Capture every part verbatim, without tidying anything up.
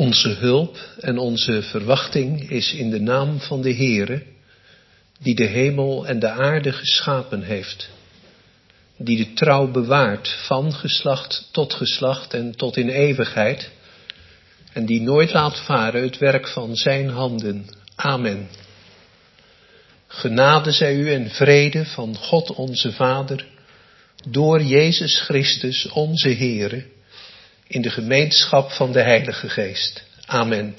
Onze hulp en onze verwachting is in de naam van de Heere, die de hemel en de aarde geschapen heeft, die de trouw bewaart van geslacht tot geslacht en tot in eeuwigheid, en die nooit laat varen het werk van zijn handen. Amen. Genade zij u en vrede van God onze Vader, door Jezus Christus onze Heere, in de gemeenschap van de Heilige Geest. Amen.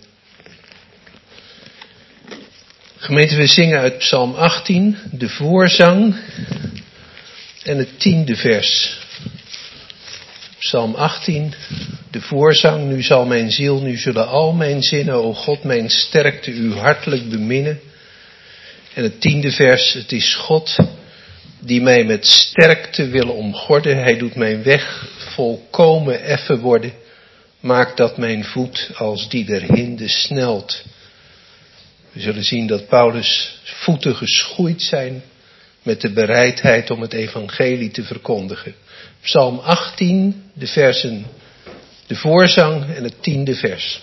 Gemeente, we zingen uit Psalm achttien, de voorzang en het tiende vers. Psalm achttien, de voorzang. Nu zal mijn ziel, nu zullen al mijn zinnen, o God, mijn sterkte, u hartelijk beminnen. En het tiende vers, het is God die mij met sterkte wil omgorden. Hij doet mijn weg volkomen effen worden. Maakt dat mijn voet als die der hinde snelt. We zullen zien dat Paulus' voeten geschoeid zijn met de bereidheid om het evangelie te verkondigen. Psalm achttien, de versen, de voorzang en het tiende vers.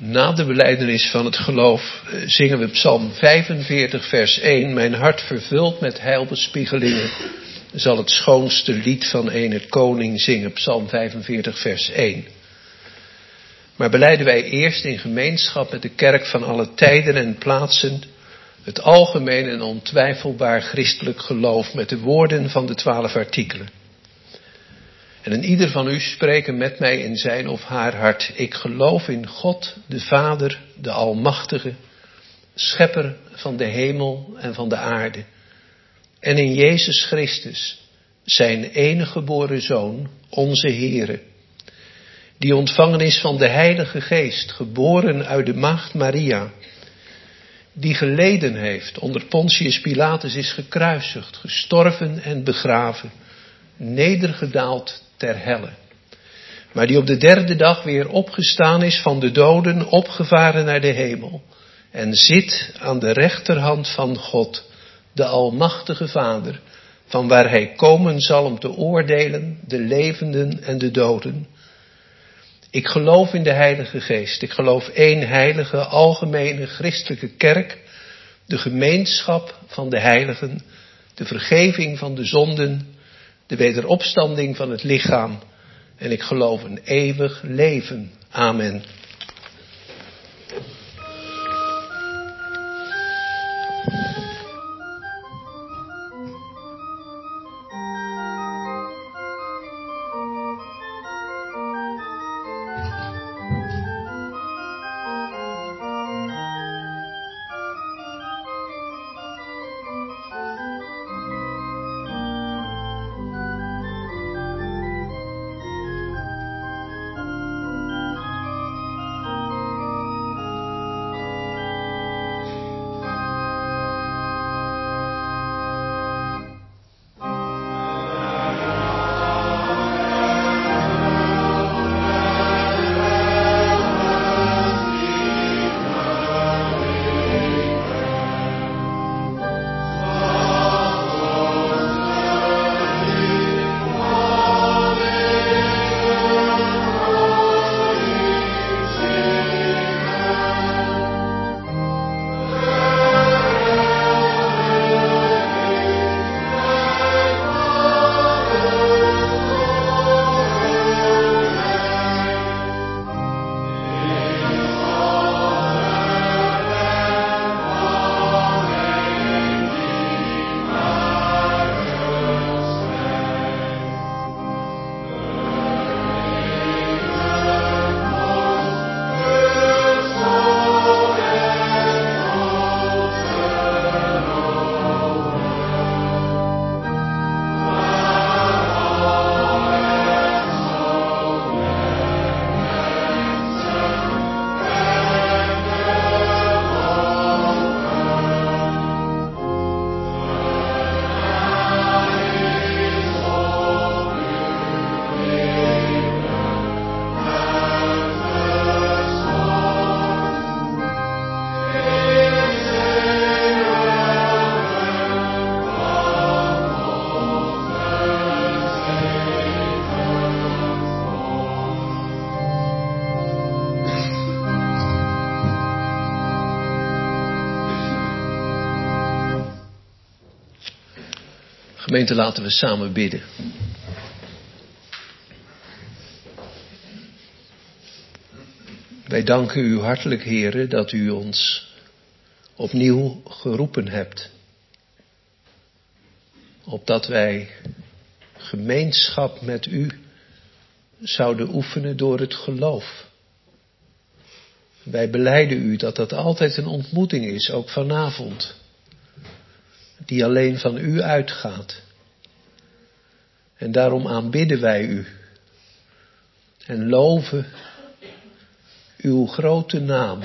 Na de belijdenis van het geloof zingen we Psalm vijfenveertig vers één. Mijn hart vervuld met heilbespiegelingen zal het schoonste lied van ene koning zingen. Psalm vijfenveertig vers één. Maar belijden wij eerst in gemeenschap met de kerk van alle tijden en plaatsen het algemeen en ontwijfelbaar christelijk geloof met de woorden van de twaalf artikelen. En een ieder van u spreken met mij in zijn of haar hart. Ik geloof in God, de Vader, de Almachtige, schepper van de hemel en van de aarde. En in Jezus Christus, zijn enige geboren Zoon, onze Heere, die ontvangen is van de Heilige Geest, geboren uit de maagd Maria, die geleden heeft, onder Pontius Pilatus is gekruisigd, gestorven en begraven, nedergedaald ter helle, maar die op de derde dag weer opgestaan is van de doden, opgevaren naar de hemel en zit aan de rechterhand van God, de Almachtige Vader, van waar hij komen zal om te oordelen de levenden en de doden. Ik geloof in de Heilige Geest. Ik geloof één heilige, algemene, christelijke kerk, de gemeenschap van de heiligen, de vergeving van de zonden, de wederopstanding van het lichaam. En ik geloof een eeuwig leven. Amen. Gemeente, laten we samen bidden. Wij danken u hartelijk, Heere, dat u ons opnieuw geroepen hebt. Opdat wij gemeenschap met u zouden oefenen door het geloof. Wij belijden u dat dat altijd een ontmoeting is, ook vanavond, die alleen van u uitgaat. En daarom aanbidden wij u en loven uw grote naam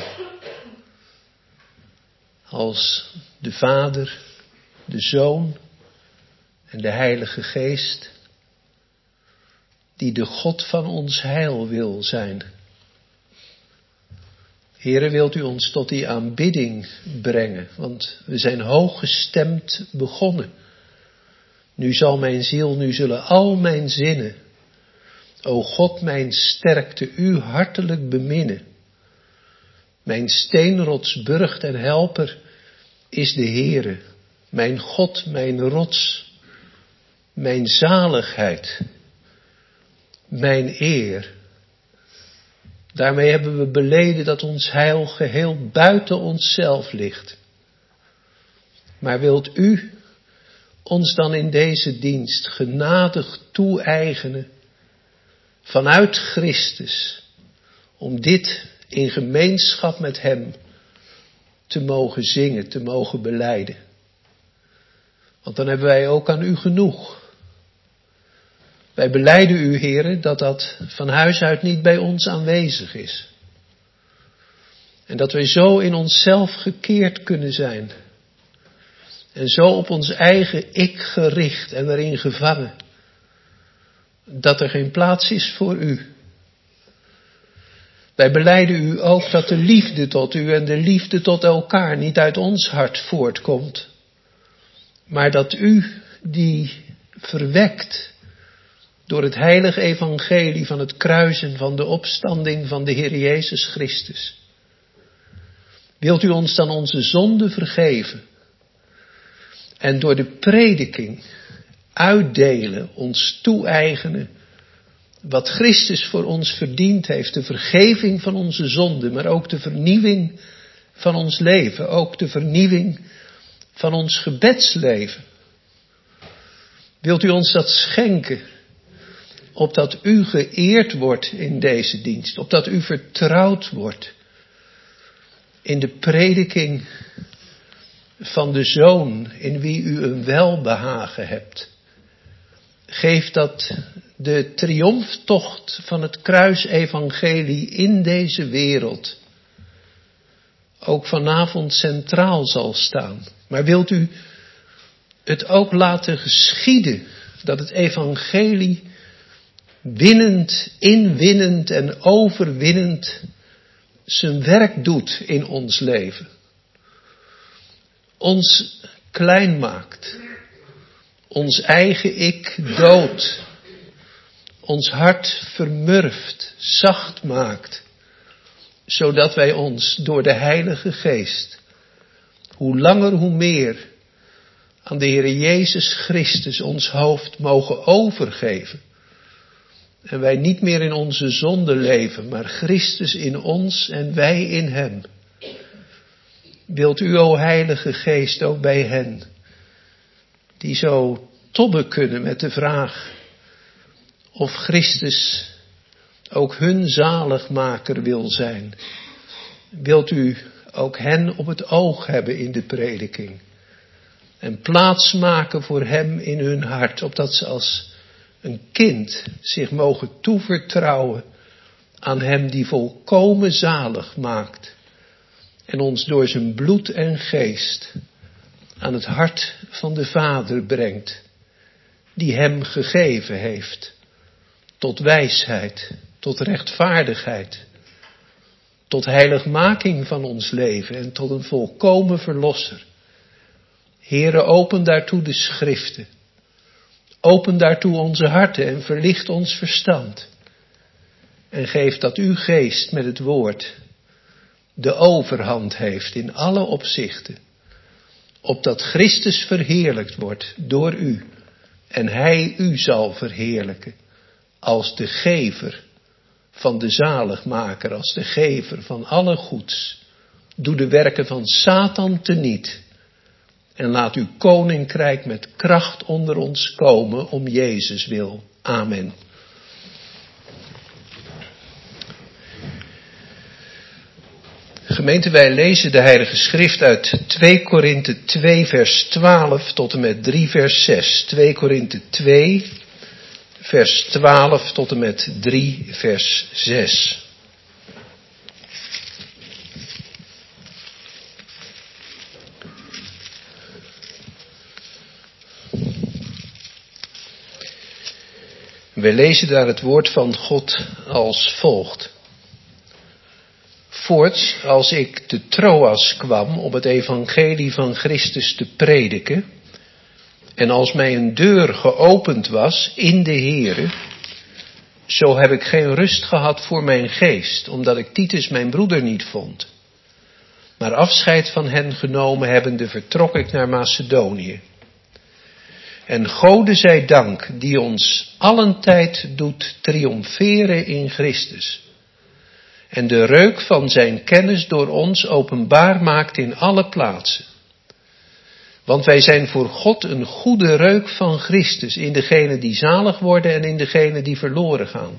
als de Vader, de Zoon en de Heilige Geest, die de God van ons heil wil zijn. Heere, wilt u ons tot die aanbidding brengen, want we zijn hooggestemd begonnen. Nu zal mijn ziel, nu zullen al mijn zinnen, o God, mijn sterkte, u hartelijk beminnen. Mijn steenrots, burcht en helper is de Heere. Mijn God, mijn rots, mijn zaligheid, mijn eer. Daarmee hebben we beleden dat ons heil geheel buiten onszelf ligt. Maar wilt u ons dan in deze dienst genadig toe-eigenen vanuit Christus, om dit in gemeenschap met Hem te mogen zingen, te mogen belijden. Want dan hebben wij ook aan u genoeg. Wij belijden u, Heere, dat dat van huis uit niet bij ons aanwezig is. En dat wij zo in onszelf gekeerd kunnen zijn. En zo op ons eigen ik gericht en erin gevangen. Dat er geen plaats is voor u. Wij belijden u ook dat de liefde tot u en de liefde tot elkaar niet uit ons hart voortkomt. Maar dat u die verwekt door het heilige evangelie van het kruis en van de opstanding van de Heer Jezus Christus. Wilt u ons dan onze zonde vergeven en door de prediking uitdelen, ons toe-eigenen, wat Christus voor ons verdiend heeft, de vergeving van onze zonden, maar ook de vernieuwing van ons leven, ook de vernieuwing van ons gebedsleven. Wilt u ons dat schenken, opdat u geëerd wordt in deze dienst, opdat u vertrouwd wordt in de prediking van de Zoon, in wie u een welbehagen hebt. Geef dat de triomftocht van het kruisevangelie in deze wereld ook vanavond centraal zal staan. Maar wilt u het ook laten geschieden dat het evangelie winnend, inwinnend en overwinnend zijn werk doet in ons leven. Ons klein maakt. Ons eigen ik doodt. Ons hart vermurft, zacht maakt. Zodat wij ons door de Heilige Geest, hoe langer hoe meer, aan de Heer Jezus Christus ons hoofd mogen overgeven. En wij niet meer in onze zonde leven, maar Christus in ons en wij in Hem. Wilt u, o Heilige Geest, ook bij hen, die zo tobben kunnen met de vraag of Christus ook hun zaligmaker wil zijn. Wilt u ook hen op het oog hebben in de prediking. En plaats maken voor Hem in hun hart, opdat ze als een kind zich mogen toevertrouwen aan Hem die volkomen zalig maakt. En ons door zijn bloed en geest aan het hart van de Vader brengt. Die Hem gegeven heeft. Tot wijsheid, tot rechtvaardigheid. Tot heiligmaking van ons leven en tot een volkomen verlosser. Heere, open daartoe de schriften. Open daartoe onze harten en verlicht ons verstand. En geef dat uw geest met het woord de overhand heeft in alle opzichten. Opdat Christus verheerlijkt wordt door u. En Hij u zal verheerlijken als de gever van de zaligmaker, als de gever van alle goeds. Doe de werken van Satan teniet. En laat uw koninkrijk met kracht onder ons komen om Jezus wil. Amen. Gemeente, wij lezen de Heilige Schrift uit twee Korinthe twee vers twaalf tot en met drie vers zes. twee Korinthe twee vers twaalf tot en met drie vers zes. Wij lezen daar het woord van God als volgt. Voorts, als ik te Troas kwam om het evangelie van Christus te prediken, en als mij een deur geopend was in de Here, zo heb ik geen rust gehad voor mijn geest, omdat ik Titus mijn broeder niet vond. Maar afscheid van hen genomen hebbende vertrok ik naar Macedonië. En Gode zij dank die ons allentijd doet triomferen in Christus. En de reuk van zijn kennis door ons openbaar maakt in alle plaatsen. Want wij zijn voor God een goede reuk van Christus in degene die zalig worden en in degene die verloren gaan.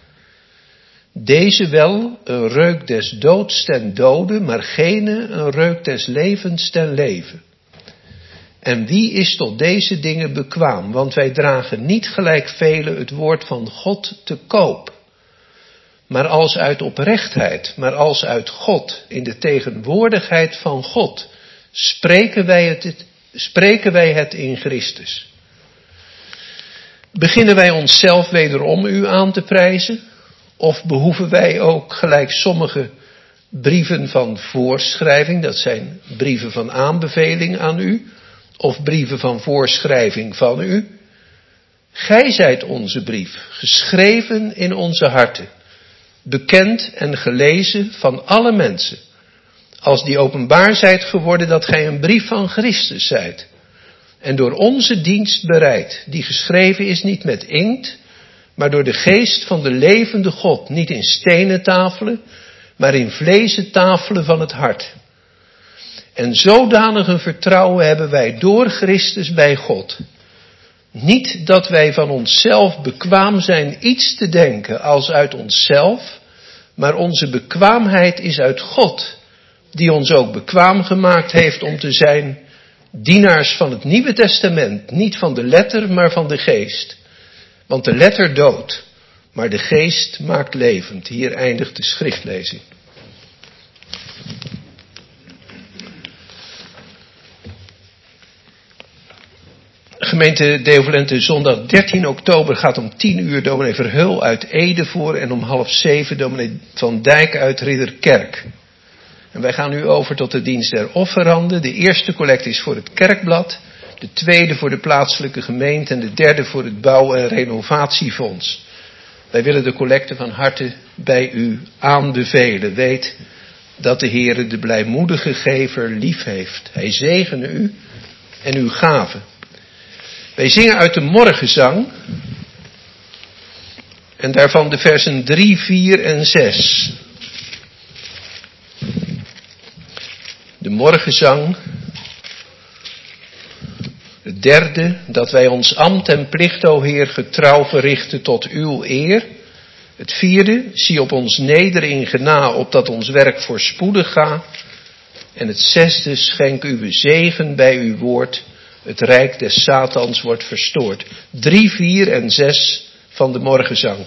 Deze wel een reuk des doods ten dode, maar gene een reuk des levens ten leven. En wie is tot deze dingen bekwaam? Want wij dragen niet gelijk velen het woord van God te koop. Maar als uit oprechtheid, maar als uit God, in de tegenwoordigheid van God, spreken wij het, spreken wij het in Christus. Beginnen wij onszelf wederom u aan te prijzen? Of behoeven wij ook gelijk sommige brieven van voorschrijving, dat zijn brieven van aanbeveling aan u, of brieven van voorschrijving van u? Gij zijt onze brief, geschreven in onze harten, bekend en gelezen van alle mensen, als die openbaar zijt geworden dat gij een brief van Christus zijt, en door onze dienst bereid, die geschreven is niet met inkt, maar door de geest van de levende God, niet in stenen tafelen, maar in vlezen tafelen van het hart. En zodanig een vertrouwen hebben wij door Christus bij God. Niet dat wij van onszelf bekwaam zijn iets te denken als uit onszelf, maar onze bekwaamheid is uit God, die ons ook bekwaam gemaakt heeft om te zijn dienaars van het Nieuwe Testament, niet van de letter, maar van de geest. Want de letter doodt, maar de geest maakt levend. Hier eindigt de schriftlezing. Gemeente Deovalente, zondag dertien oktober gaat om tien uur dominee Verheul uit Ede voor en om half zeven dominee Van Dijk uit Ridderkerk. En wij gaan nu over tot de dienst der offeranden. De eerste collecte is voor het kerkblad, de tweede voor de plaatselijke gemeente en de derde voor het bouw- en renovatiefonds. Wij willen de collecte van harte bij u aanbevelen. Weet dat de Heere de blijmoedige gever lief heeft. Hij zegene u en uw gaven. Wij zingen uit de morgenzang en daarvan de versen drie, vier en zes. De morgenzang, het derde, dat wij ons ambt en plicht, o Heer, getrouw verrichten tot uw eer. Het vierde, zie op ons neder in gena, opdat ons werk voorspoedig ga. En het zesde, schenk uw zegen bij uw woord. Het rijk des Satans wordt verstoord. Drie, vier en zes van de morgenzang.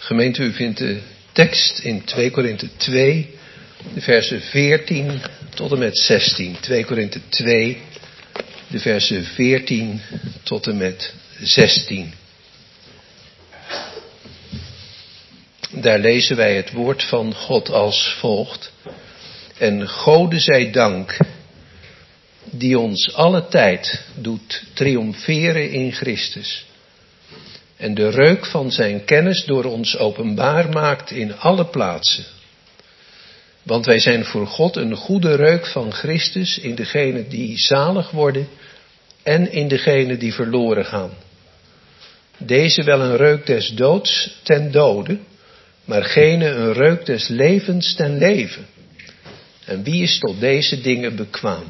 Gemeente, u vindt de tekst in twee Korinthe twee, de versen veertien tot en met zestien. twee Korinthe twee, de versen veertien tot en met zestien. Daar lezen wij het woord van God als volgt. En Gode zij dank, die ons alle tijd doet triomferen in Christus. En de reuk van zijn kennis door ons openbaar maakt in alle plaatsen. Want wij zijn voor God een goede reuk van Christus in degenen die zalig worden en in degenen die verloren gaan. Deze wel een reuk des doods ten dode, maar gene een reuk des levens ten leven. En wie is tot deze dingen bekwaam?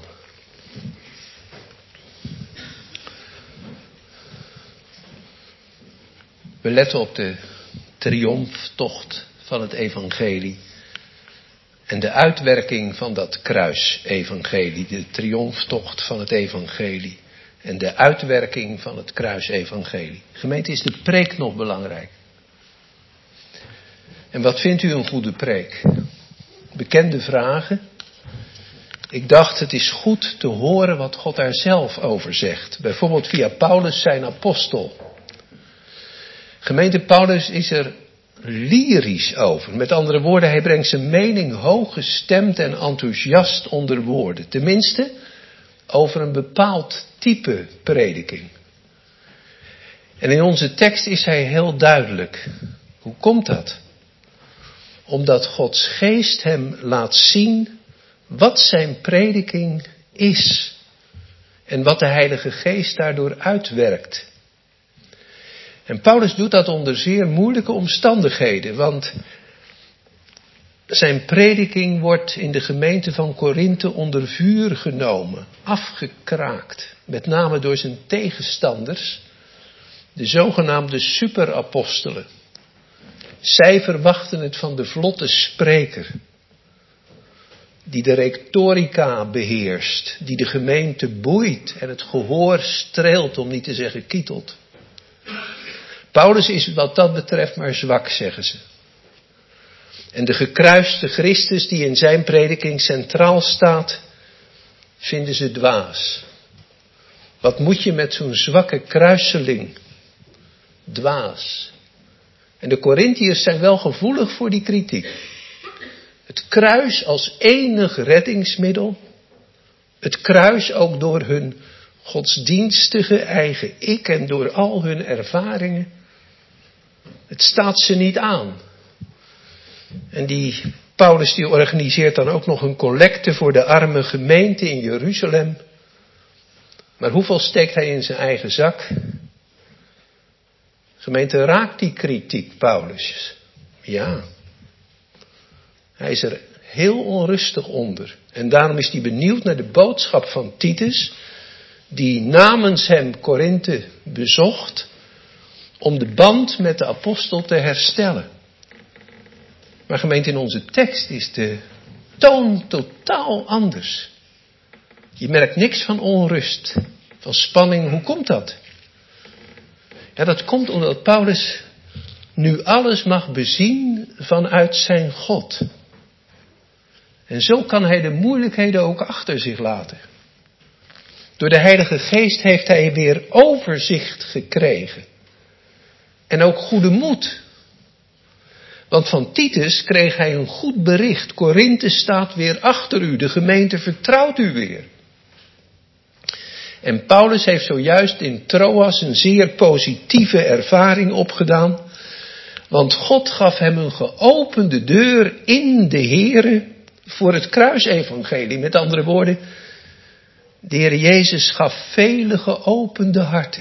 We letten op de triomftocht van het evangelie. En de uitwerking van dat kruisevangelie. De triomftocht van het evangelie. En de uitwerking van het kruisevangelie. Gemeente, is de preek nog belangrijk? En wat vindt u een goede preek? Bekende vragen. Ik dacht, het is goed te horen wat God daar zelf over zegt. Bijvoorbeeld via Paulus zijn apostel. Gemeente, Paulus is er lyrisch over. Met andere woorden, hij brengt zijn mening hoog gestemd en enthousiast onder woorden. Tenminste, over een bepaald type prediking. En in onze tekst is hij heel duidelijk. Hoe komt dat? Omdat Gods geest hem laat zien wat zijn prediking is. En wat de Heilige Geest daardoor uitwerkt. En Paulus doet dat onder zeer moeilijke omstandigheden. Want zijn prediking wordt in de gemeente van Korinthe onder vuur genomen. Afgekraakt. Met name door zijn tegenstanders. De zogenaamde superapostelen. Zij verwachten het van de vlotte spreker. Die de retorica beheerst. Die de gemeente boeit en het gehoor streelt, om niet te zeggen kietelt. Paulus is wat dat betreft maar zwak, zeggen ze. En de gekruiste Christus die in zijn prediking centraal staat, vinden ze dwaas. Wat moet je met zo'n zwakke kruiseling? Dwaas. En de Korintiërs zijn wel gevoelig voor die kritiek. Het kruis als enig reddingsmiddel. Het kruis ook door hun godsdienstige eigen ik en door al hun ervaringen. Het staat ze niet aan. En die Paulus die organiseert dan ook nog een collecte voor de arme gemeente in Jeruzalem. Maar hoeveel steekt hij in zijn eigen zak? Gemeente, raakt die kritiek Paulus? Ja. Hij is er heel onrustig onder. En daarom is hij benieuwd naar de boodschap van Titus, die namens hem Korinthe bezocht, om de band met de apostel te herstellen. Maar gemeente, in onze tekst is de toon totaal anders. Je merkt niks van onrust, van spanning. Hoe komt dat? Ja, dat komt omdat Paulus nu alles mag bezien vanuit zijn God. En zo kan hij de moeilijkheden ook achter zich laten. Door de Heilige Geest heeft hij weer overzicht gekregen. En ook goede moed. Want van Titus kreeg hij een goed bericht. Korinthe staat weer achter u. De gemeente vertrouwt u weer. En Paulus heeft zojuist in Troas een zeer positieve ervaring opgedaan. Want God gaf hem een geopende deur in de Here voor het kruisevangelie. Met andere woorden, de Heer Jezus gaf vele geopende harten.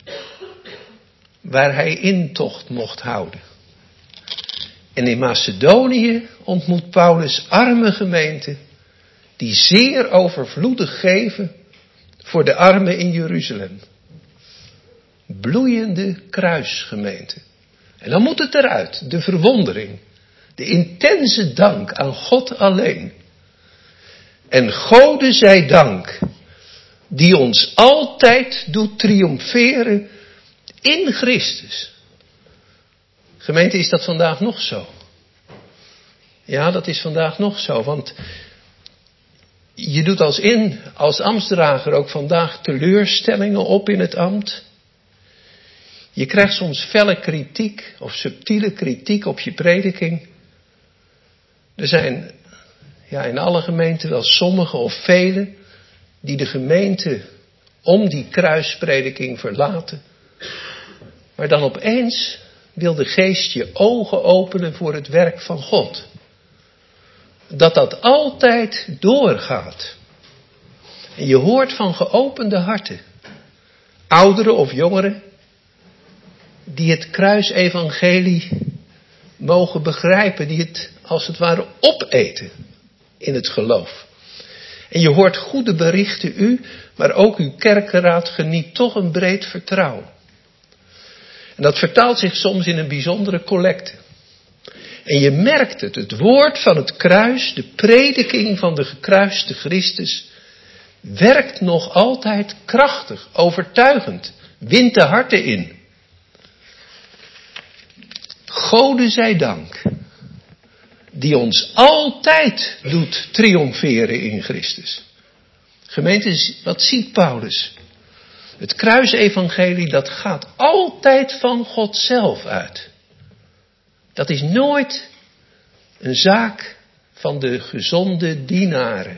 Waar hij intocht mocht houden. En in Macedonië ontmoet Paulus arme gemeenten die zeer overvloedig geven voor de armen in Jeruzalem. Bloeiende kruisgemeente. En dan moet het eruit, de verwondering, de intense dank aan God alleen. En Gode zij dank, die ons altijd doet triomferen in Christus. Gemeente, is dat vandaag nog zo? Ja, dat is vandaag nog zo, want je doet als in, als ambtsdrager ook vandaag teleurstellingen op in het ambt. Je krijgt soms felle kritiek of subtiele kritiek op je prediking. Er zijn ja, in alle gemeenten wel sommigen of velen die de gemeente om die kruisprediking verlaten. Maar dan opeens wil de geest je ogen openen voor het werk van God. Dat dat altijd doorgaat. En je hoort van geopende harten. Ouderen of jongeren. Die het kruisevangelie mogen begrijpen. Die het als het ware opeten in het geloof. En je hoort goede berichten u. Maar ook uw kerkenraad geniet toch een breed vertrouwen. En dat vertaalt zich soms in een bijzondere collecte. En je merkt het, het woord van het kruis, de prediking van de gekruiste Christus, werkt nog altijd krachtig, overtuigend, wint de harten in. Gode zij dank, die ons altijd doet triomferen in Christus. Gemeente, wat ziet Paulus? Het kruisevangelie, dat gaat altijd van God zelf uit. Dat is nooit een zaak van de gezonde dienaren.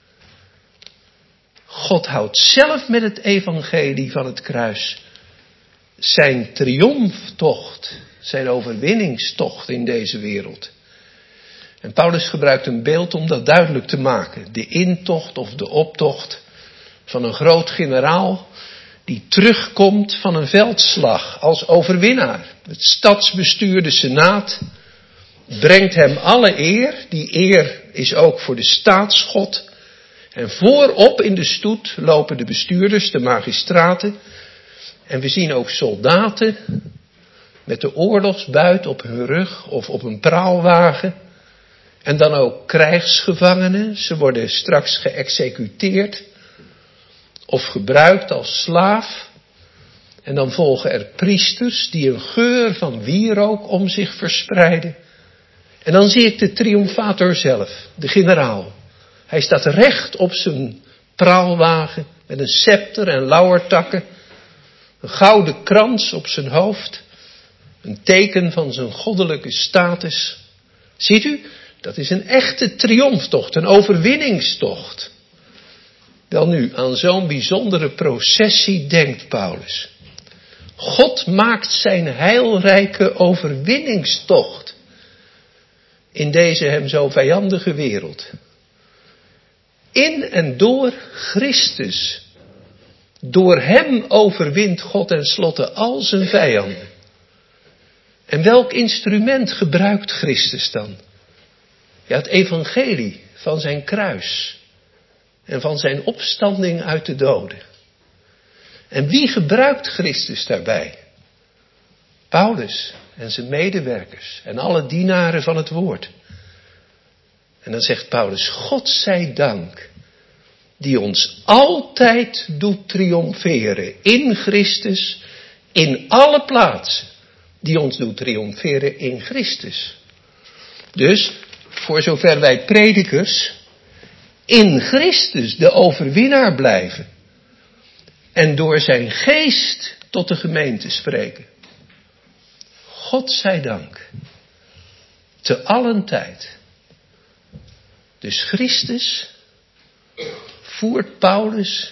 God houdt zelf met het evangelie van het kruis zijn triomftocht, zijn overwinningstocht in deze wereld. En Paulus gebruikt een beeld om dat duidelijk te maken. De intocht of de optocht van een groot generaal die terugkomt van een veldslag als overwinnaar. Het stadsbestuur, de senaat, brengt hem alle eer. Die eer is ook voor de staatsgod. En voorop in de stoet lopen de bestuurders, de magistraten. En we zien ook soldaten met de oorlogsbuit op hun rug of op een praalwagen. En dan ook krijgsgevangenen. Ze worden straks geëxecuteerd of gebruikt als slaaf. En dan volgen er priesters die een geur van wierook om zich verspreiden. En dan zie ik de triomfator zelf, de generaal. Hij staat recht op zijn praalwagen met een scepter en lauwertakken. Een gouden krans op zijn hoofd. Een teken van zijn goddelijke status. Ziet u, dat is een echte triomftocht, een overwinningstocht. Welnu, aan zo'n bijzondere processie denkt Paulus. God maakt zijn heilrijke overwinningstocht in deze hem zo vijandige wereld. In en door Christus. Door hem overwint God tenslotte al zijn vijanden. En welk instrument gebruikt Christus dan? Ja, het evangelie van zijn kruis. En van zijn opstanding uit de doden. En wie gebruikt Christus daarbij? Paulus en zijn medewerkers en alle dienaren van het woord. En dan zegt Paulus, God zij dank, die ons altijd doet triomferen in Christus, in alle plaatsen, die ons doet triomferen in Christus. Dus, voor zover wij predikers in Christus de overwinnaar blijven en door zijn geest tot de gemeente spreken. God zij dank, te allen tijd. Dus Christus voert Paulus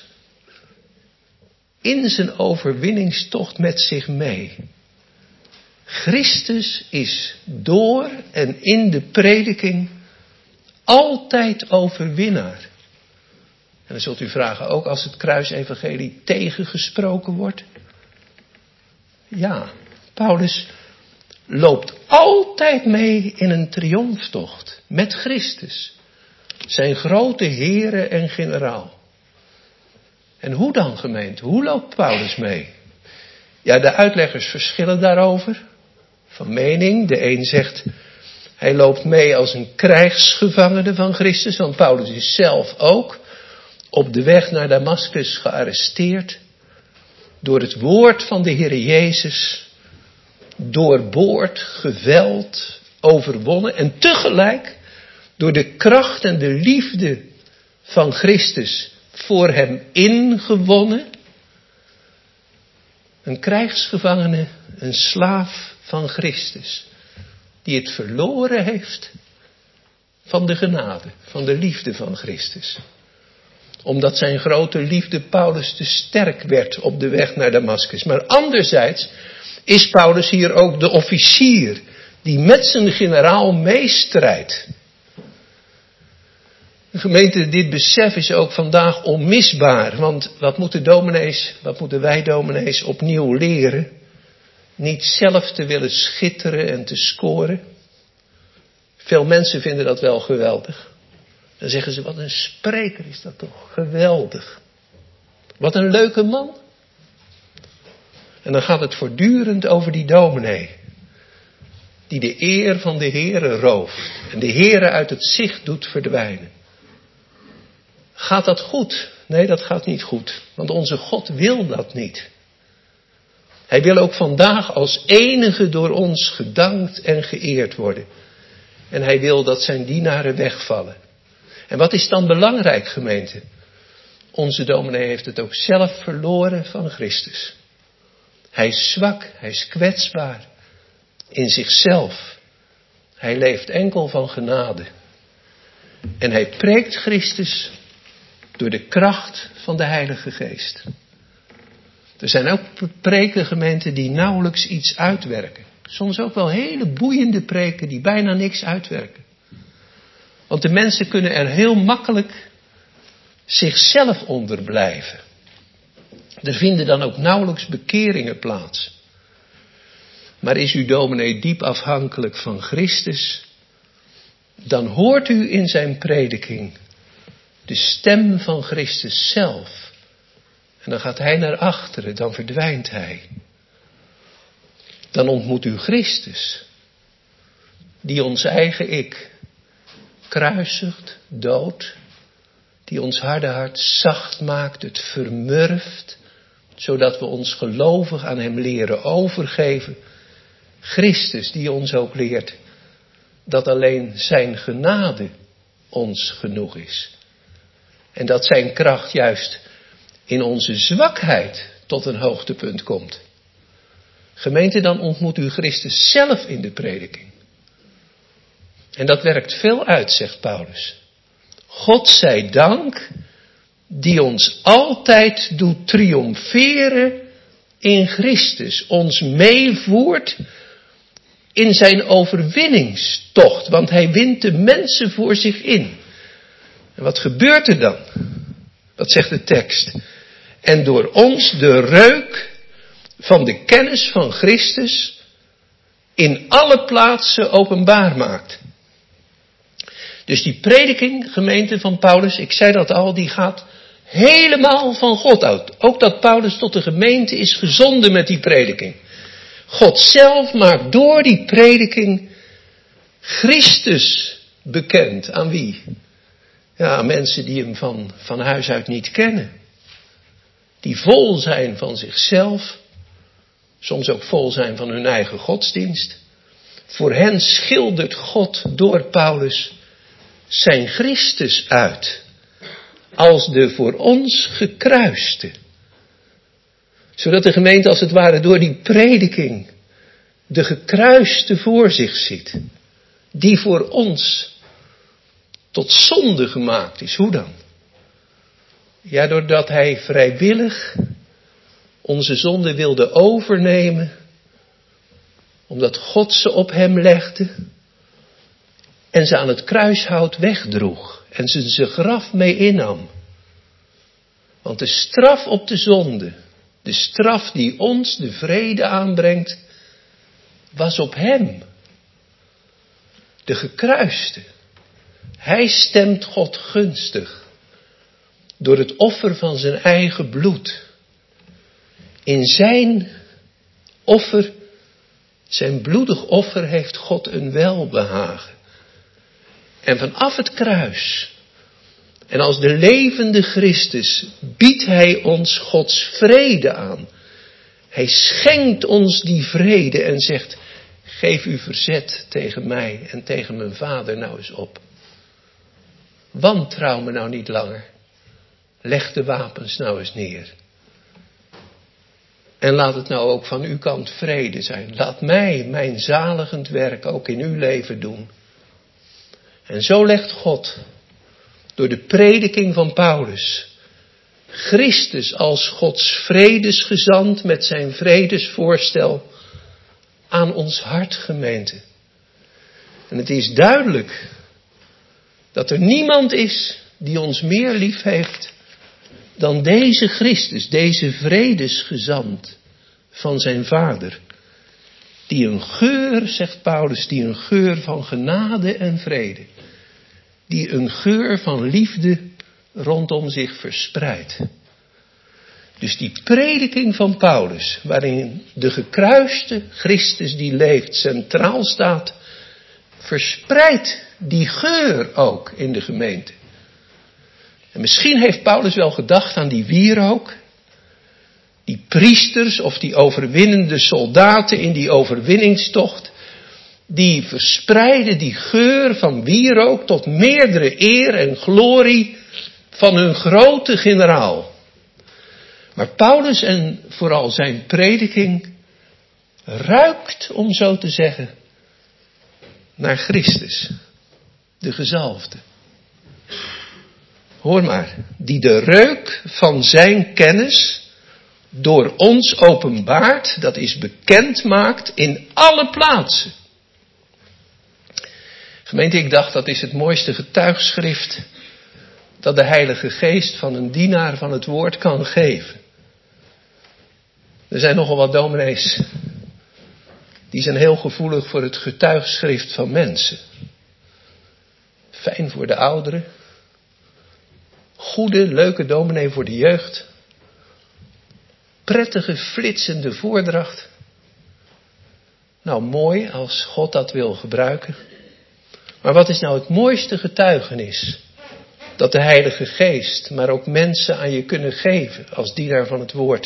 in zijn overwinningstocht met zich mee. Christus is door en in de prediking altijd overwinnaar. En dan zult u vragen, ook als het kruisevangelie tegengesproken wordt? Ja, Paulus loopt altijd mee in een triomftocht met Christus. Zijn grote Heere en generaal. En hoe dan, gemeente? Hoe loopt Paulus mee? Ja, de uitleggers verschillen daarover. Van mening. De een zegt, hij loopt mee als een krijgsgevangene van Christus. Want Paulus is zelf ook op de weg naar Damascus gearresteerd. Door het woord van de Heere Jezus doorboord, geveld, overwonnen en tegelijk door de kracht en de liefde van Christus voor hem ingewonnen. Een krijgsgevangene, een slaaf van Christus, die het verloren heeft van de genade, van de liefde van Christus. Omdat zijn grote liefde Paulus te sterk werd op de weg naar Damaskus. Maar anderzijds is Paulus hier ook de officier die met zijn generaal meestrijdt. De gemeente, dit besef is ook vandaag onmisbaar. Want wat moeten dominees, wat moeten wij dominees opnieuw leren? Niet zelf te willen schitteren en te scoren. Veel mensen vinden dat wel geweldig. Dan zeggen ze, wat een spreker is dat toch, geweldig. Wat een leuke man. En dan gaat het voortdurend over die dominee. Die de eer van de Heere rooft. En de Heere uit het zicht doet verdwijnen. Gaat dat goed? Nee, dat gaat niet goed. Want onze God wil dat niet. Hij wil ook vandaag als enige door ons gedankt en geëerd worden. En hij wil dat zijn dienaren wegvallen. En wat is dan belangrijk, gemeente? Onze dominee heeft het ook zelf verloren van Christus. Hij is zwak, hij is kwetsbaar in zichzelf. Hij leeft enkel van genade. En hij preekt Christus door de kracht van de Heilige Geest. Er zijn ook preken, gemeenten, die nauwelijks iets uitwerken. Soms ook wel hele boeiende preken die bijna niks uitwerken. Want de mensen kunnen er heel makkelijk zichzelf onder blijven. Er vinden dan ook nauwelijks bekeringen plaats. Maar is uw dominee diep afhankelijk van Christus, dan hoort u in zijn prediking de stem van Christus zelf. En dan gaat hij naar achteren, dan verdwijnt hij. Dan ontmoet u Christus, die ons eigen ik kruisigt, doodt, die ons harde hart zacht maakt, het vermurft, zodat we ons gelovig aan hem leren overgeven. Christus die ons ook leert dat alleen zijn genade ons genoeg is. En dat zijn kracht juist in onze zwakheid tot een hoogtepunt komt. Gemeente, dan ontmoet u Christus zelf in de prediking. En dat werkt veel uit, zegt Paulus. God zij dank, die ons altijd doet triomferen in Christus. Ons meevoert in zijn overwinningstocht. Want hij wint de mensen voor zich in. En wat gebeurt er dan? Wat zegt de tekst? En door ons de reuk van de kennis van Christus in alle plaatsen openbaar maakt. Dus die prediking, gemeente van Paulus, ik zei dat al, die gaat helemaal van God uit. Ook dat Paulus tot de gemeente is gezonden met die prediking. God zelf maakt door die prediking Christus bekend. Aan wie? Ja, aan mensen die hem van, van huis uit niet kennen. Die vol zijn van zichzelf. Soms ook vol zijn van hun eigen godsdienst. Voor hen schildert God door Paulus zijn Christus uit. Als de voor ons gekruiste. Zodat de gemeente als het ware door die prediking de gekruiste voor zich ziet. Die voor ons tot zonde gemaakt is. Hoe dan? Ja, doordat hij vrijwillig onze zonde wilde overnemen. Omdat God ze op hem legde. En ze aan het kruishout wegdroeg. En ze zijn graf mee innam. Want de straf op de zonde, de straf die ons de vrede aanbrengt, was op hem. De gekruiste. Hij stemt God gunstig. Door het offer van zijn eigen bloed. In zijn offer, zijn bloedig offer, heeft God een welbehagen. En vanaf het kruis, en als de levende Christus, biedt hij ons Gods vrede aan. Hij schenkt ons die vrede en zegt, geef uw verzet tegen mij en tegen mijn vader nou eens op. Wantrouw me nou niet langer. Leg de wapens nou eens neer. En laat het nou ook van uw kant vrede zijn. Laat mij mijn zaligend werk ook in uw leven doen. En zo legt God, door de prediking van Paulus, Christus als Gods vredesgezant met zijn vredesvoorstel aan ons hart, gemeente. En het is duidelijk dat er niemand is die ons meer lief heeft dan deze Christus, deze vredesgezant van zijn Vader. Die een geur, zegt Paulus, die een geur van genade en vrede, die een geur van liefde rondom zich verspreidt. Dus die prediking van Paulus, waarin de gekruiste Christus die leeft centraal staat, verspreidt die geur ook in de gemeente. En misschien heeft Paulus wel gedacht aan die wierook, die priesters of die overwinnende soldaten in die overwinningstocht, die verspreiden die geur van wierook tot meerdere eer en glorie van hun grote generaal. Maar Paulus en vooral zijn prediking ruikt, om zo te zeggen, naar Christus, de gezalfde. Hoor maar, die de reuk van zijn kennis door ons openbaart, dat is bekend maakt in alle plaatsen. Gemeente, ik dacht dat is het mooiste getuigschrift dat de Heilige Geest van een dienaar van het woord kan geven. Er zijn nogal wat dominees die zijn heel gevoelig voor het getuigschrift van mensen. Fijn voor de ouderen. Goede, leuke dominee voor de jeugd. Prettige, flitsende voordracht. Nou, mooi als God dat wil gebruiken. Maar wat is nou het mooiste getuigenis dat de Heilige Geest, maar ook mensen aan je kunnen geven als dienaar van het woord?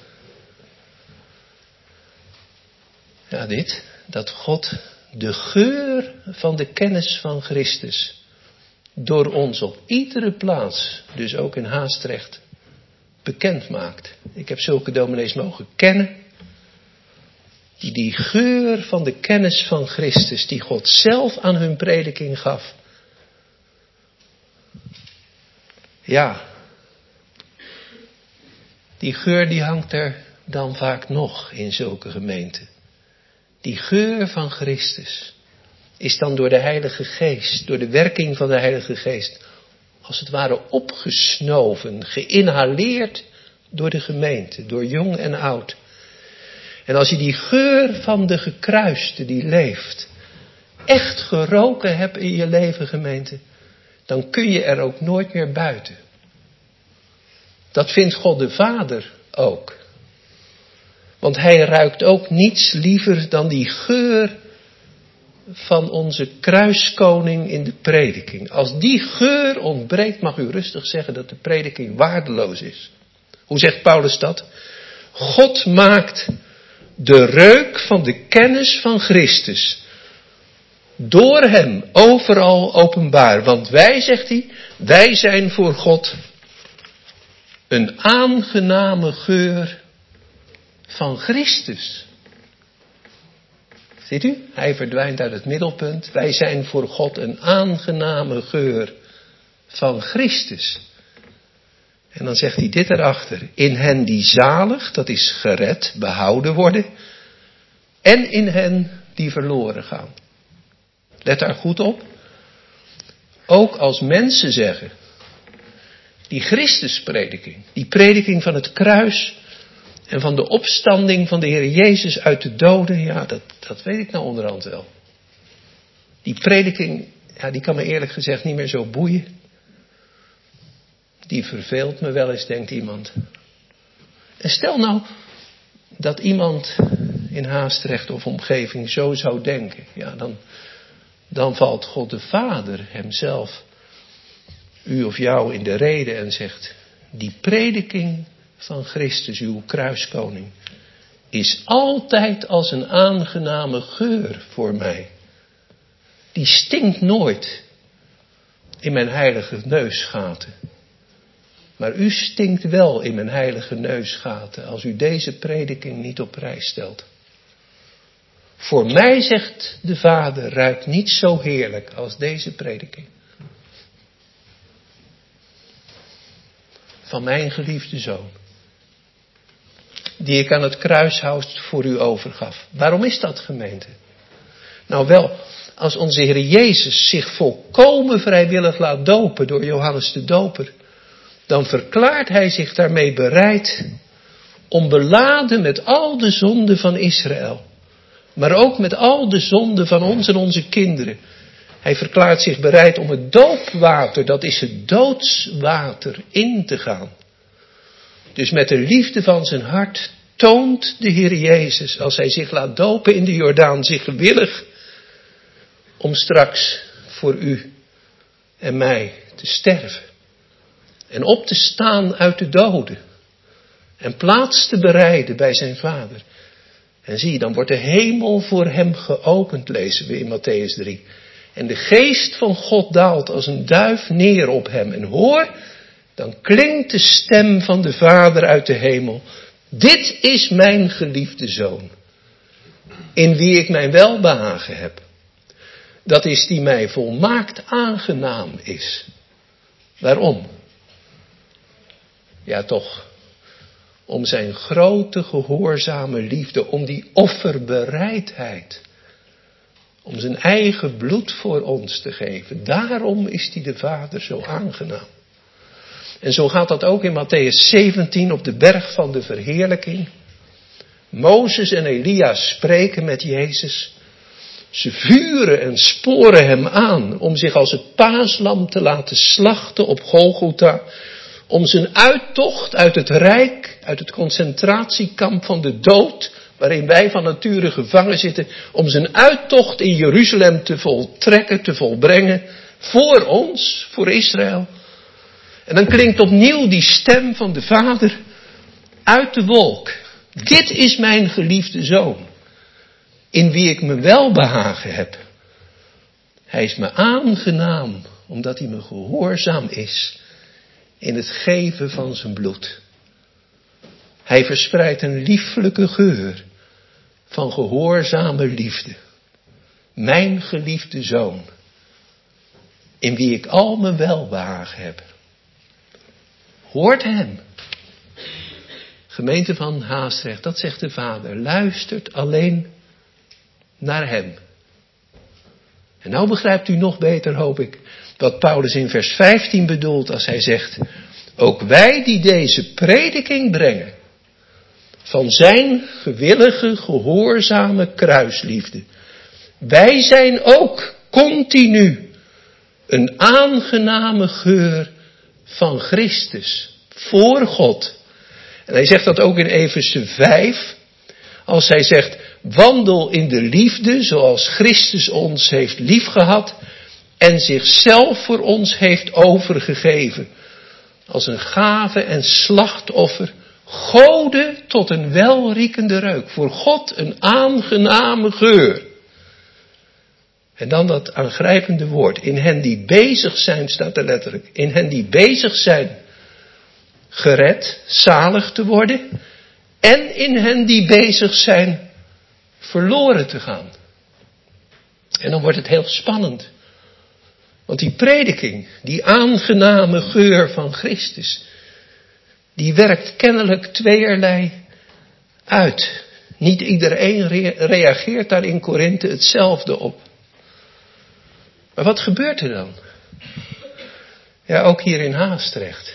Ja, dit, dat God de geur van de kennis van Christus door ons op iedere plaats, dus ook in Haastrecht, bekend maakt. Ik heb zulke dominees mogen kennen, die die geur van de kennis van Christus, die God zelf aan hun prediking gaf. Ja, die geur die hangt er dan vaak nog in zulke gemeenten. Die geur van Christus is dan door de Heilige Geest, door de werking van de Heilige Geest, als het ware opgesnoven, geïnhaleerd door de gemeente, door jong en oud. En als je die geur van de gekruiste die leeft, echt geroken hebt in je leven, gemeente, dan kun je er ook nooit meer buiten. Dat vindt God de Vader ook. Want hij ruikt ook niets liever dan die geur van onze kruiskoning in de prediking. Als die geur ontbreekt, mag u rustig zeggen dat de prediking waardeloos is. Hoe zegt Paulus dat? God maakt de reuk van de kennis van Christus door hem overal openbaar. Want wij, zegt hij, wij zijn voor God een aangename geur van Christus. Ziet u? Hij verdwijnt uit het middelpunt. Wij zijn voor God een aangename geur van Christus. En dan zegt hij dit erachter. In hen die zalig, dat is gered, behouden worden. En in hen die verloren gaan. Let daar goed op. Ook als mensen zeggen, die Christusprediking, die prediking van het kruis en van de opstanding van de Heer Jezus uit de doden, ja, dat, dat weet ik nou onderhand wel. Die prediking, ja, die kan me eerlijk gezegd niet meer zo boeien. Die verveelt me wel eens, denkt iemand. En stel nou dat iemand in Haastrecht of omgeving zo zou denken. Ja, dan, dan valt God de Vader hemzelf, u of jou, in de rede en zegt, die prediking van Christus, uw kruiskoning, is altijd als een aangename geur voor mij. Die stinkt nooit in mijn heilige neusgaten. Maar u stinkt wel in mijn heilige neusgaten als u deze prediking niet op prijs stelt. Voor mij, zegt de Vader, ruikt niet zo heerlijk als deze prediking. Van mijn geliefde zoon. Die ik aan het kruishout voor u overgaf. Waarom is dat, gemeente? Nou wel, als onze Heer Jezus zich volkomen vrijwillig laat dopen door Johannes de Doper, dan verklaart hij zich daarmee bereid om beladen met al de zonden van Israël, maar ook met al de zonden van ons en onze kinderen. Hij verklaart zich bereid om het doopwater, dat is het doodswater, in te gaan. Dus met de liefde van zijn hart toont de Heer Jezus, als hij zich laat dopen in de Jordaan, zich gewillig om straks voor u en mij te sterven. En op te staan uit de doden. En plaats te bereiden bij zijn Vader. En zie, dan wordt de hemel voor hem geopend, lezen we in Matthäus drie. En de geest van God daalt als een duif neer op hem. En hoor, dan klinkt de stem van de Vader uit de hemel. Dit is mijn geliefde zoon, in wie ik mijn welbehagen heb. Dat is die mij volmaakt aangenaam is. Waarom? Ja, toch, om zijn grote gehoorzame liefde, om die offerbereidheid, om zijn eigen bloed voor ons te geven. Daarom is die de Vader zo aangenaam. En zo gaat dat ook in Matthäus zeventien op de berg van de verheerlijking. Mozes en Elia spreken met Jezus. Ze vuren en sporen hem aan om zich als het paaslam te laten slachten op Golgotha. Om zijn uittocht uit het rijk, uit het concentratiekamp van de dood, waarin wij van nature gevangen zitten, om zijn uittocht in Jeruzalem te voltrekken, te volbrengen, voor ons, voor Israël. En dan klinkt opnieuw die stem van de Vader uit de wolk. Dit is mijn geliefde zoon, in wie ik me welbehagen heb. Hij is me aangenaam, omdat hij me gehoorzaam is in het geven van zijn bloed. Hij verspreidt een lieflijke geur van gehoorzame liefde. Mijn geliefde zoon, in wie ik al mijn welbehagen heb. Hoort hem. Gemeente van Haastrecht, dat zegt de Vader. Luistert alleen naar hem. En nou begrijpt u nog beter, hoop ik, wat Paulus in vers vijftien bedoelt als hij zegt: ook wij die deze prediking brengen, van zijn gewillige, gehoorzame kruisliefde, wij zijn ook continu een aangename geur van Christus voor God. En hij zegt dat ook in Efeze vijf, als hij zegt: wandel in de liefde zoals Christus ons heeft liefgehad en zichzelf voor ons heeft overgegeven, als een gave en slachtoffer, gode tot een welriekende reuk, voor God een aangename geur. En dan dat aangrijpende woord, in hen die bezig zijn, staat er letterlijk, in hen die bezig zijn gered, zalig te worden, en in hen die bezig zijn verloren te gaan. En dan wordt het heel spannend. Want die prediking, die aangename geur van Christus, die werkt kennelijk tweeërlei uit. Niet iedereen re- reageert daar in Korinthe hetzelfde op. Maar wat gebeurt er dan? Ja, ook hier in Haastrecht.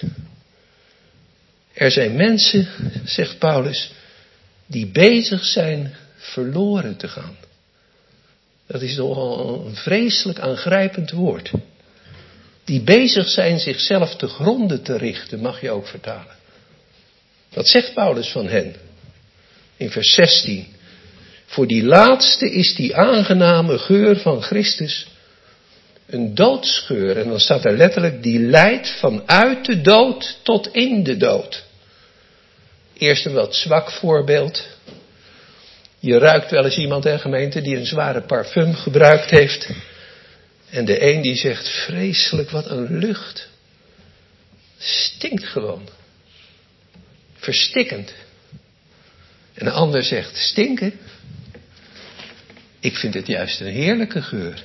Er zijn mensen, zegt Paulus, die bezig zijn verloren te gaan. Dat is toch al een vreselijk aangrijpend woord. Die bezig zijn zichzelf te gronden te richten, mag je ook vertalen. Wat zegt Paulus van hen? In vers zestien. Voor die laatste is die aangename geur van Christus een doodsgeur. En dan staat er letterlijk, die leidt vanuit de dood tot in de dood. Eerst een wat zwak voorbeeld. Je ruikt wel eens iemand in gemeente die een zware parfum gebruikt heeft. En de een die zegt, vreselijk, wat een lucht. Stinkt gewoon. Verstikkend. En de ander zegt, stinken? Ik vind het juist een heerlijke geur.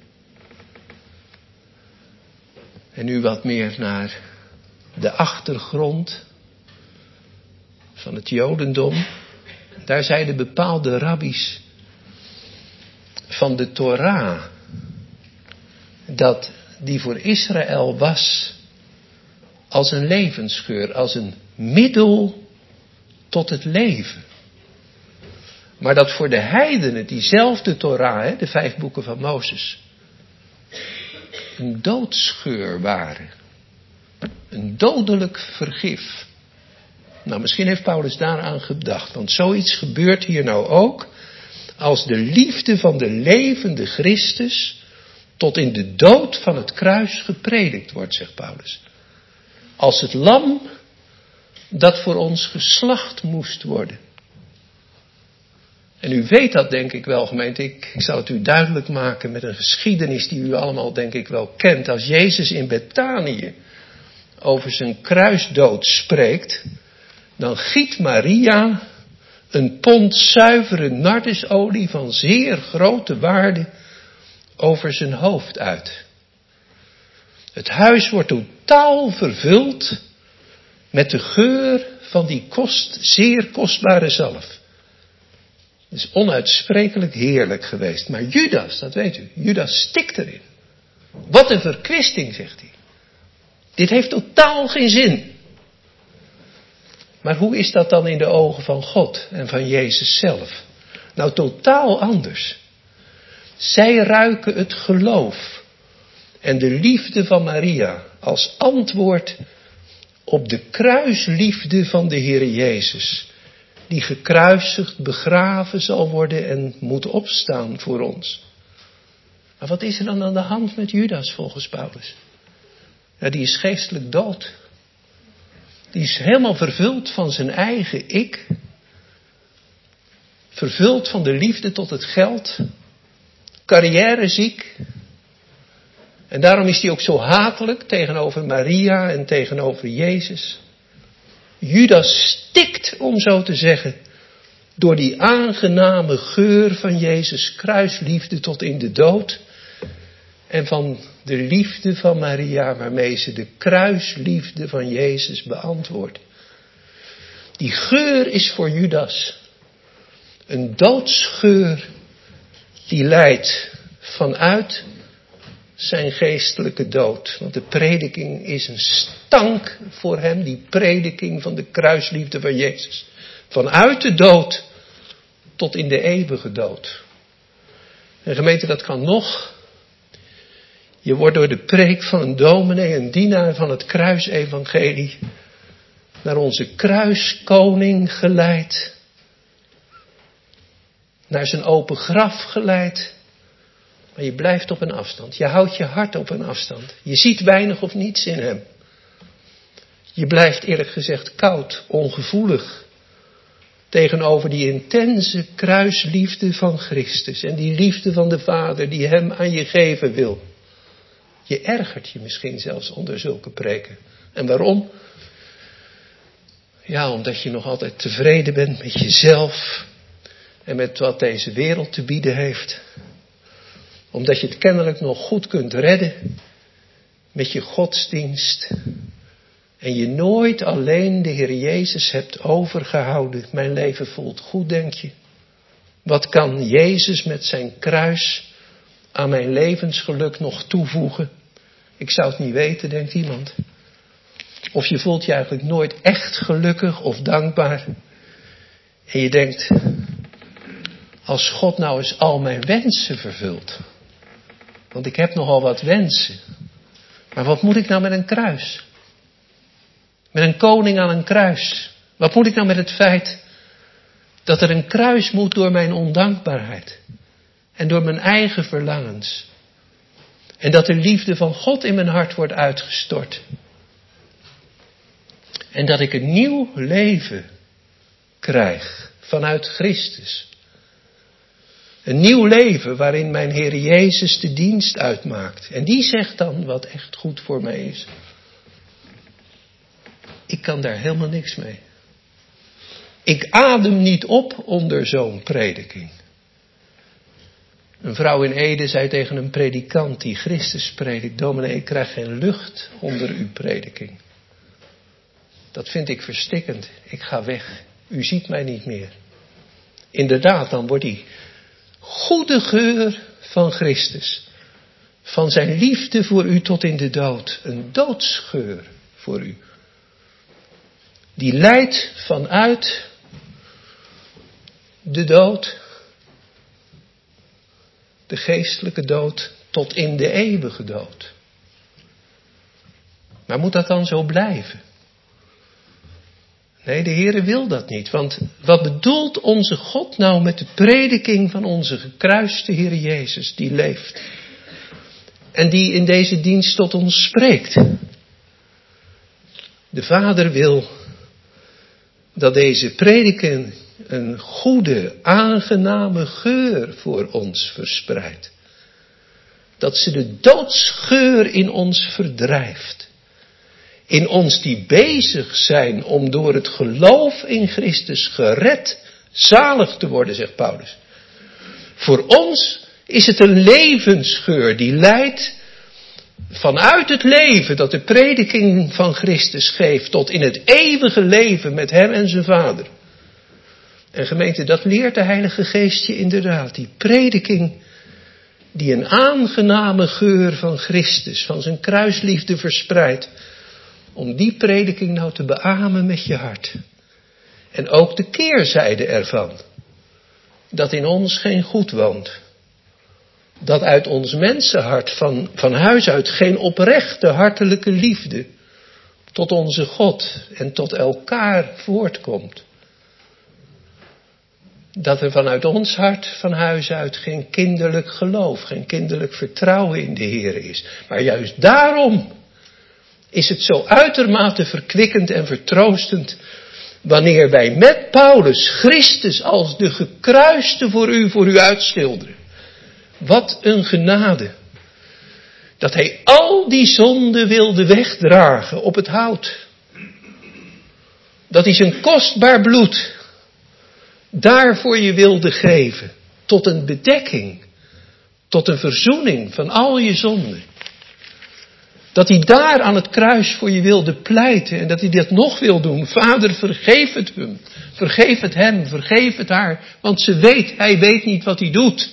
En nu wat meer naar de achtergrond van het Jodendom. Daar zeiden bepaalde rabbies van de Torah dat die voor Israël was als een levensgeur, als een middel tot het leven. Maar dat voor de heidenen, diezelfde Torah, hè, de vijf boeken van Mozes, een doodsgeur waren. Een dodelijk vergif. Nou, misschien heeft Paulus daaraan gedacht, want zoiets gebeurt hier nou ook, als de liefde van de levende Christus tot in de dood van het kruis gepredikt wordt, zegt Paulus. Als het lam dat voor ons geslacht moest worden. En u weet dat denk ik wel, gemeente. Ik, ik zal het u duidelijk maken met een geschiedenis die u allemaal denk ik wel kent. Als Jezus in Betanië over zijn kruisdood spreekt, dan giet Maria een pond zuivere nardesolie van zeer grote waarde over zijn hoofd uit. Het huis wordt totaal vervuld met de geur van die kost, zeer kostbare zalf. Het is onuitsprekelijk heerlijk geweest. Maar Judas, dat weet u, Judas stikt erin. Wat een verkwisting, zegt hij. Dit heeft totaal geen zin. Maar hoe is dat dan in de ogen van God en van Jezus zelf? Nou, totaal anders. Zij ruiken het geloof en de liefde van Maria als antwoord op de kruisliefde van de Heer Jezus. Die gekruisigd, begraven zal worden en moet opstaan voor ons. Maar wat is er dan aan de hand met Judas volgens Paulus? Ja, die is geestelijk dood. Die is helemaal vervuld van zijn eigen ik. Vervuld van de liefde tot het geld. Carrièreziek. En daarom is hij ook zo hatelijk tegenover Maria en tegenover Jezus. Judas stikt, om zo te zeggen, door die aangename geur van Jezus' kruisliefde tot in de dood. En van de liefde van Maria waarmee ze de kruisliefde van Jezus beantwoordt. Die geur is voor Judas een doodsgeur die leidt vanuit zijn geestelijke dood. Want de prediking is een stank voor hem, die prediking van de kruisliefde van Jezus. Vanuit de dood tot in de eeuwige dood. En gemeente, dat kan nog. Je wordt door de preek van een dominee, een dienaar van het kruisevangelie, naar onze kruiskoning geleid. Naar zijn open graf geleid. Maar je blijft op een afstand. Je houdt je hart op een afstand. Je ziet weinig of niets in hem. Je blijft eerlijk gezegd koud, ongevoelig. Tegenover die intense kruisliefde van Christus. En die liefde van de Vader die hem aan je geven wil. Je ergert je misschien zelfs onder zulke preken. En waarom? Ja, omdat je nog altijd tevreden bent met jezelf. En met wat deze wereld te bieden heeft. Omdat je het kennelijk nog goed kunt redden. Met je godsdienst. En je nooit alleen de Heer Jezus hebt overgehouden. Mijn leven voelt goed, denk je. Wat kan Jezus met zijn kruis aan mijn levensgeluk nog toevoegen? Ik zou het niet weten, denkt iemand. Of je voelt je eigenlijk nooit echt gelukkig of dankbaar. En je denkt, als God nou eens al mijn wensen vervult. Want ik heb nogal wat wensen. Maar wat moet ik nou met een kruis? Met een koning aan een kruis. Wat moet ik nou met het feit dat er een kruis moet door mijn ondankbaarheid. En door mijn eigen verlangens. En dat de liefde van God in mijn hart wordt uitgestort. En dat ik een nieuw leven krijg vanuit Christus. Een nieuw leven waarin mijn Heer Jezus de dienst uitmaakt. En die zegt dan wat echt goed voor mij is. Ik kan daar helemaal niks mee. Ik adem niet op onder zo'n prediking. Een vrouw in Ede zei tegen een predikant die Christus predikt: dominee, ik krijg geen lucht onder uw prediking. Dat vind ik verstikkend. Ik ga weg. U ziet mij niet meer. Inderdaad, dan wordt die goede geur van Christus, van zijn liefde voor u tot in de dood, een doodsgeur voor u. Die leidt vanuit de dood, de geestelijke dood, tot in de eeuwige dood. Maar moet dat dan zo blijven? Nee, de Heere wil dat niet. Want wat bedoelt onze God nou met de prediking van onze gekruiste Heer Jezus, die leeft? En die in deze dienst tot ons spreekt. De Vader wil dat deze prediking een goede, aangename geur voor ons verspreidt. Dat ze de doodsgeur in ons verdrijft. In ons die bezig zijn om door het geloof in Christus gered, zalig te worden, zegt Paulus. Voor ons is het een levensgeur die leidt vanuit het leven dat de prediking van Christus geeft tot in het eeuwige leven met hem en zijn Vader. En gemeente, dat leert de Heilige Geest je inderdaad. Die prediking die een aangename geur van Christus, van zijn kruisliefde verspreidt. Om die prediking nou te beamen met je hart. En ook de keerzijde ervan. Dat in ons geen goed woont. Dat uit ons mensenhart van, van huis uit geen oprechte hartelijke liefde tot onze God en tot elkaar voortkomt. Dat er vanuit ons hart van huis uit geen kinderlijk geloof, geen kinderlijk vertrouwen in de Heer is. Maar juist daarom is het zo uitermate verkwikkend en vertroostend wanneer wij met Paulus Christus als de gekruiste voor u, voor u uitschilderen. Wat een genade. Dat hij al die zonden wilde wegdragen op het hout. Dat hij zijn kostbaar bloed daarvoor je wilde geven. Tot een bedekking. Tot een verzoening van al je zonden. Dat hij daar aan het kruis voor je wilde pleiten. En dat hij dat nog wil doen. Vader, vergeef het hem. Vergeef het hem. Vergeef het haar. Want ze weet, hij weet niet wat hij doet.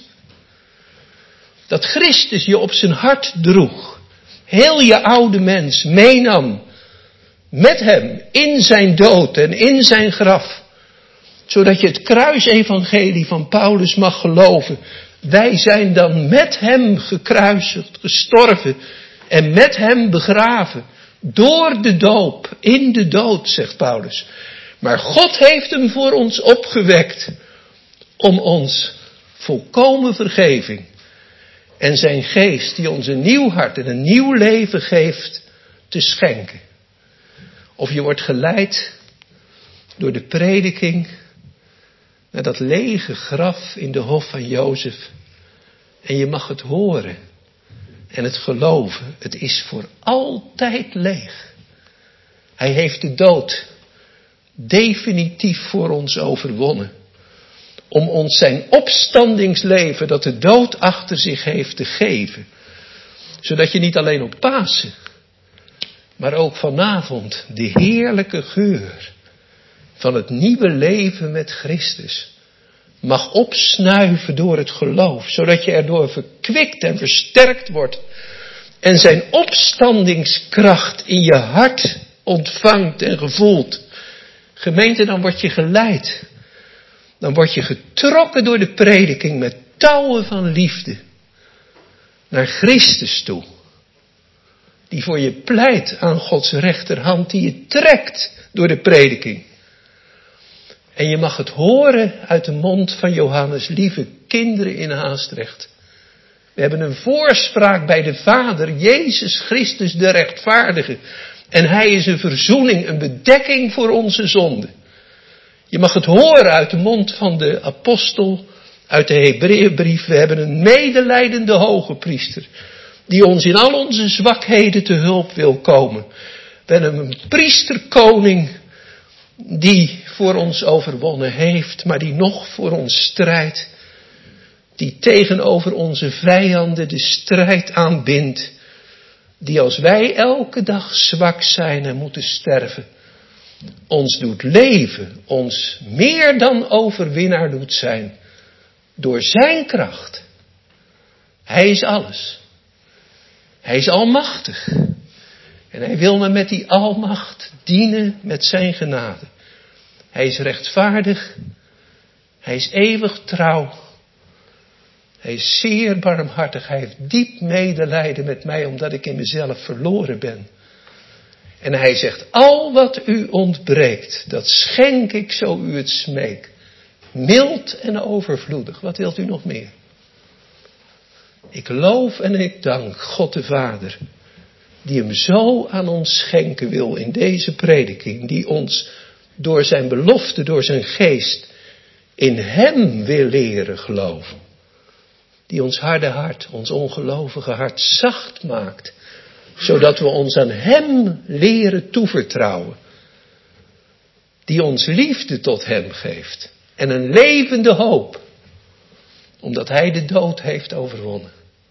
Dat Christus je op zijn hart droeg. Heel je oude mens meenam. Met hem in zijn dood en in zijn graf. Zodat je het kruisevangelie van Paulus mag geloven. Wij zijn dan met hem gekruisigd, gestorven. En met hem begraven. Door de doop. In de dood, zegt Paulus. Maar God heeft hem voor ons opgewekt. Om ons volkomen vergeving. En zijn geest die ons een nieuw hart en een nieuw leven geeft. Te schenken. Of je wordt geleid. Door de prediking. Naar dat lege graf in de hof van Jozef. En je mag het horen. En het geloven, het is voor altijd leeg. Hij heeft de dood definitief voor ons overwonnen. Om ons zijn opstandingsleven dat de dood achter zich heeft te geven. Zodat je niet alleen op Pasen, maar ook vanavond de heerlijke geur van het nieuwe leven met Christus mag opsnuiven door het geloof. Zodat je erdoor verkwikt en versterkt wordt. En zijn opstandingskracht in je hart ontvangt en gevoelt. Gemeente, dan word je geleid. Dan word je getrokken door de prediking met touwen van liefde. Naar Christus toe. Die voor je pleit aan Gods rechterhand. Die je trekt door de prediking. En je mag het horen uit de mond van Johannes, lieve kinderen in Haastrecht. We hebben een voorspraak bij de Vader, Jezus Christus de rechtvaardige. En hij is een verzoening, een bedekking voor onze zonden. Je mag het horen uit de mond van de apostel uit de Hebreeënbrief. We hebben een medelijdende hoge priester, die ons in al onze zwakheden te hulp wil komen. We hebben een priesterkoning die voor ons overwonnen heeft, maar die nog voor ons strijdt. Die tegenover onze vijanden de strijd aanbindt. Die als wij elke dag zwak zijn en moeten sterven, ons doet leven, ons meer dan overwinnaar doet zijn. Door zijn kracht. Hij is alles. Hij is almachtig. En hij wil me met die almacht dienen met zijn genade. Hij is rechtvaardig. Hij is eeuwig trouw. Hij is zeer barmhartig. Hij heeft diep medelijden met mij omdat ik in mezelf verloren ben. En hij zegt, al wat u ontbreekt, dat schenk ik zo u het smeekt. Mild en overvloedig. Wat wilt u nog meer? Ik loof en ik dank God de Vader, die hem zo aan ons schenken wil in deze prediking. Die ons door zijn belofte, door zijn geest, in hem wil leren geloven. Die ons harde hart, ons ongelovige hart zacht maakt. Zodat we ons aan hem leren toevertrouwen. Die ons liefde tot hem geeft. En een levende hoop. Omdat hij de dood heeft overwonnen.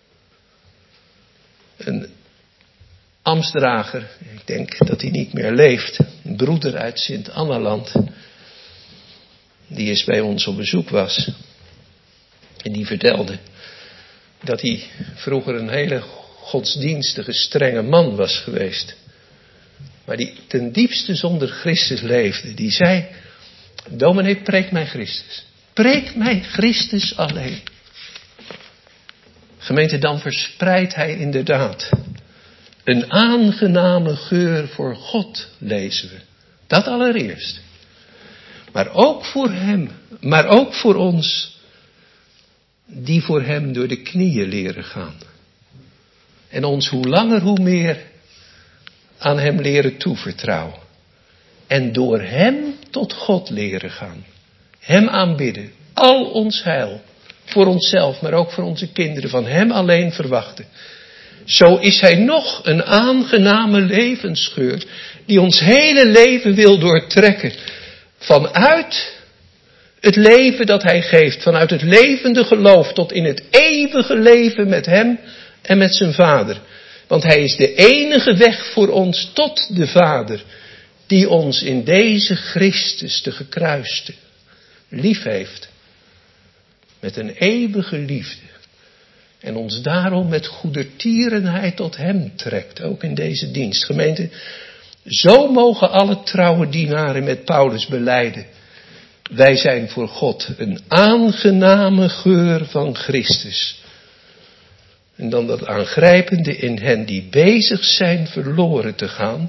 Een ambtsdrager, ik denk dat hij niet meer leeft. Een broeder uit Sint-Annaland. Die eens bij ons op bezoek was. En die vertelde dat hij vroeger een hele godsdienstige, strenge man was geweest. Maar die ten diepste zonder Christus leefde. Die zei, dominee, preek mij Christus. Preek mij Christus alleen. Gemeente, dan verspreidt hij inderdaad een aangename geur voor God, lezen we. Dat allereerst. Maar ook voor hem, maar ook voor ons die voor hem door de knieën leren gaan. En ons hoe langer hoe meer aan hem leren toevertrouwen. En door hem tot God leren gaan. Hem aanbidden. Al ons heil. Voor onszelf, maar ook voor onze kinderen. Van hem alleen verwachten. Zo is hij nog een aangename levensgeur. Die ons hele leven wil doortrekken. Vanuit het leven dat hij geeft. Vanuit het levende geloof tot in het eeuwige leven met hem en met zijn Vader. Want hij is de enige weg voor ons tot de Vader. Die ons in deze Christus, de gekruiste, lief heeft. Met een eeuwige liefde. En ons daarom met goedertierenheid tot hem trekt. Ook in deze dienst. Gemeente, zo mogen alle trouwe dienaren met Paulus belijden. Wij zijn voor God een aangename geur van Christus. En dan dat aangrijpende in hen die bezig zijn verloren te gaan.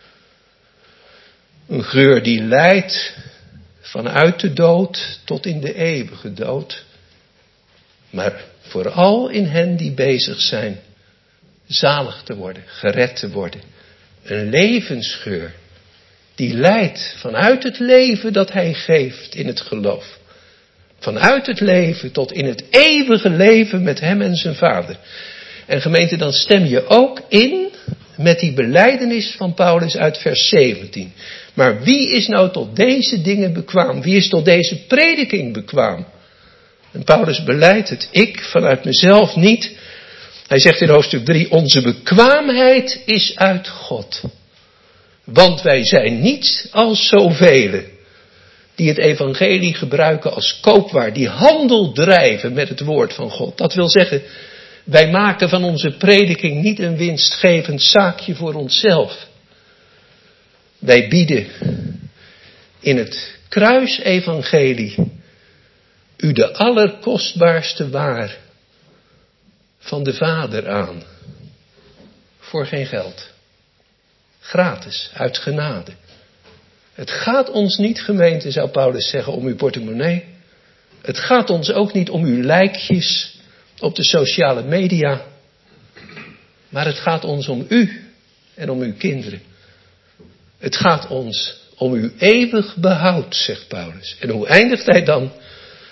Een geur die leidt vanuit de dood tot in de eeuwige dood. Maar vooral in hen die bezig zijn zalig te worden, gered te worden. Een levensgeur die leidt vanuit het leven dat hij geeft in het geloof. Vanuit het leven tot in het eeuwige leven met hem en zijn Vader. En gemeente, dan stem je ook in met die belijdenis van Paulus uit vers zeventien. Maar wie is nou tot deze dingen bekwaam? Wie is tot deze prediking bekwaam? En Paulus beleidt het, ik vanuit mezelf niet. Hij zegt in hoofdstuk drie, onze bekwaamheid is uit God. Want wij zijn niet als zoveel die het evangelie gebruiken als koopwaar, die handel drijven met het woord van God. Dat wil zeggen, wij maken van onze prediking niet een winstgevend zaakje voor onszelf. Wij bieden in het kruisevangelie u de allerkostbaarste waar van de Vader aan. Voor geen geld. Gratis, uit genade. Het gaat ons niet, gemeente, zou Paulus zeggen, om uw portemonnee. Het gaat ons ook niet om uw lijkjes op de sociale media. Maar het gaat ons om u en om uw kinderen. Het gaat ons om uw eeuwig behoud, zegt Paulus. En hoe eindigt hij dan?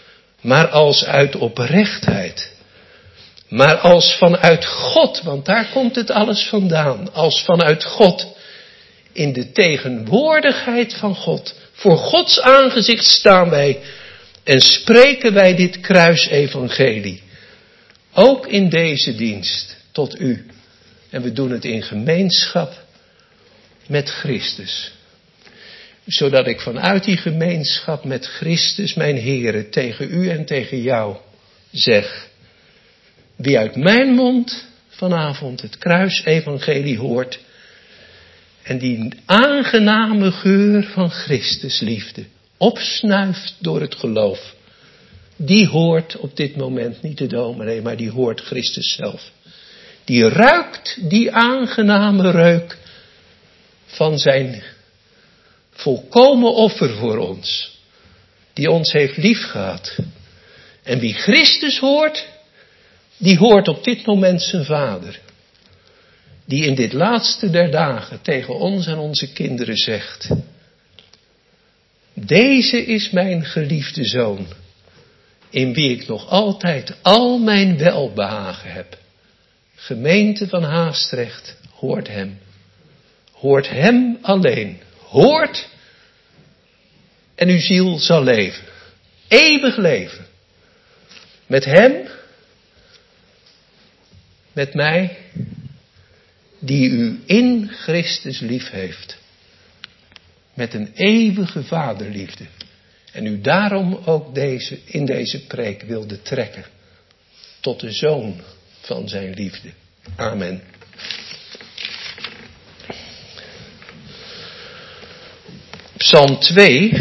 maar als uit oprechtheid. Maar als vanuit God, want daar komt het alles vandaan. Als vanuit God, in de tegenwoordigheid van God. Voor Gods aangezicht staan wij en spreken wij dit kruisevangelie. Ook in deze dienst tot u. En we doen het in gemeenschap met Christus. Zodat ik vanuit die gemeenschap met Christus, mijn Heere, tegen u en tegen jou zeg. Wie uit mijn mond vanavond het kruisevangelie hoort. En die aangename geur van Christus liefde opsnuift door het geloof. Die hoort op dit moment niet de dominee, maar die hoort Christus zelf. Die ruikt die aangename reuk van zijn volkomen offer voor ons. Die ons heeft liefgehad. En wie Christus hoort, die hoort op dit moment zijn Vader. Die in dit laatste der dagen tegen ons en onze kinderen zegt. Deze is mijn geliefde Zoon, in wie ik nog altijd al mijn welbehagen heb. Gemeente van Haastrecht, hoort hem. Hoort hem alleen. Hoort en uw ziel zal leven. Eeuwig leven. Met hem, met mij, die u in Christus lief heeft. Met een eeuwige vaderliefde. En u daarom ook deze, in deze preek wilde trekken. Tot de zoon van zijn liefde. Amen. Psalm twee,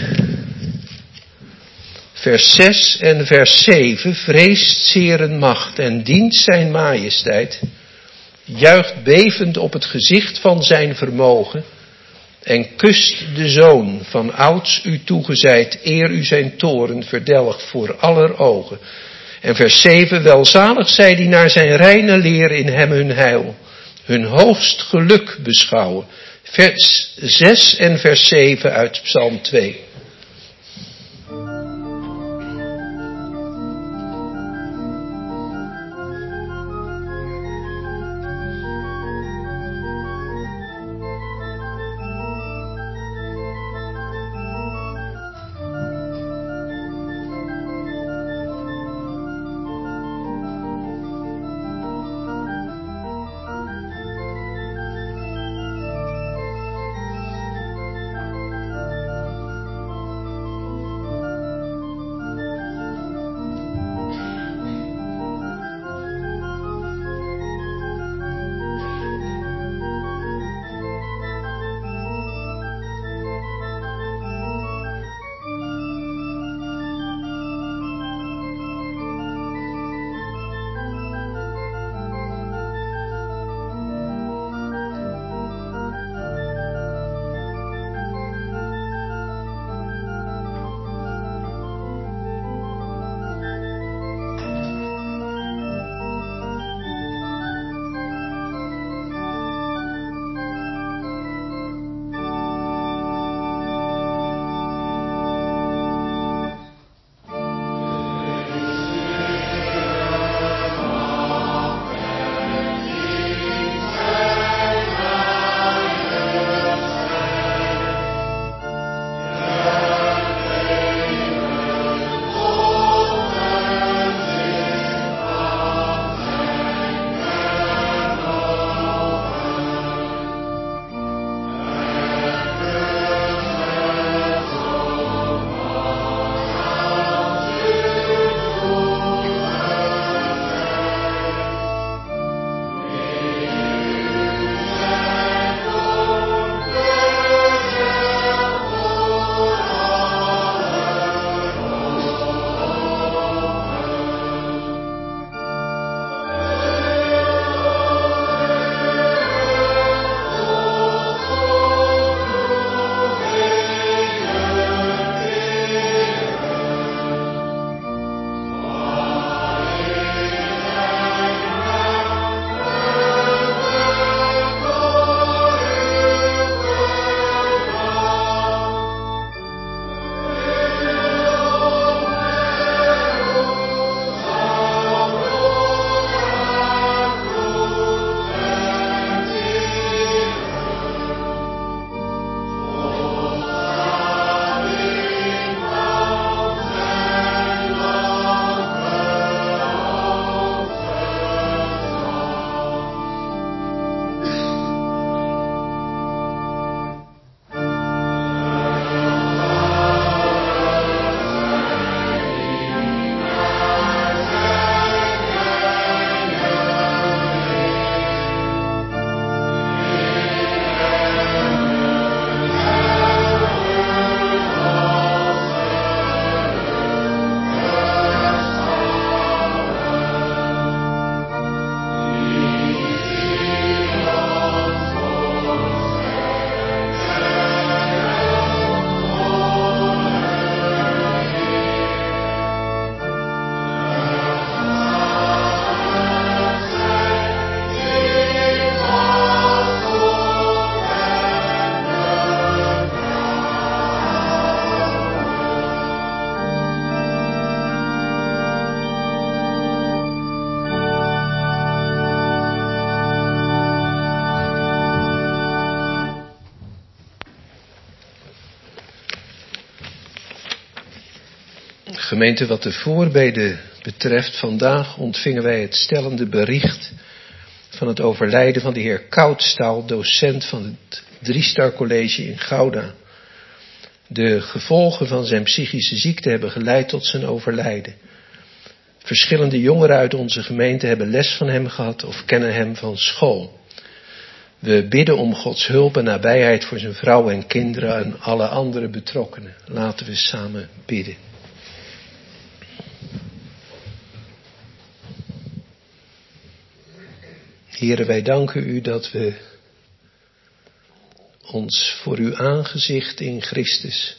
vers zes en vers zeven. Vreest zeer een macht en dient zijn majesteit. Juicht bevend op het gezicht van zijn vermogen. En kust de zoon van ouds u toegezeid, eer u zijn toren verdelgt voor aller ogen. En vers zeven, welzalig zij die naar zijn reine leer in hem hun heil, hun hoogst geluk beschouwen. Vers zes en vers zeven uit Psalm twee. Gemeente, wat de voorbeden betreft, vandaag ontvingen wij het stellende bericht van het overlijden van de heer Koudstaal, docent van het Driestar College in Gouda. De gevolgen van zijn psychische ziekte hebben geleid tot zijn overlijden. Verschillende jongeren uit onze gemeente hebben les van hem gehad of kennen hem van school. We bidden om Gods hulp en nabijheid voor zijn vrouw en kinderen en alle andere betrokkenen. Laten we samen bidden. Heren, wij danken u dat we ons voor uw aangezicht in Christus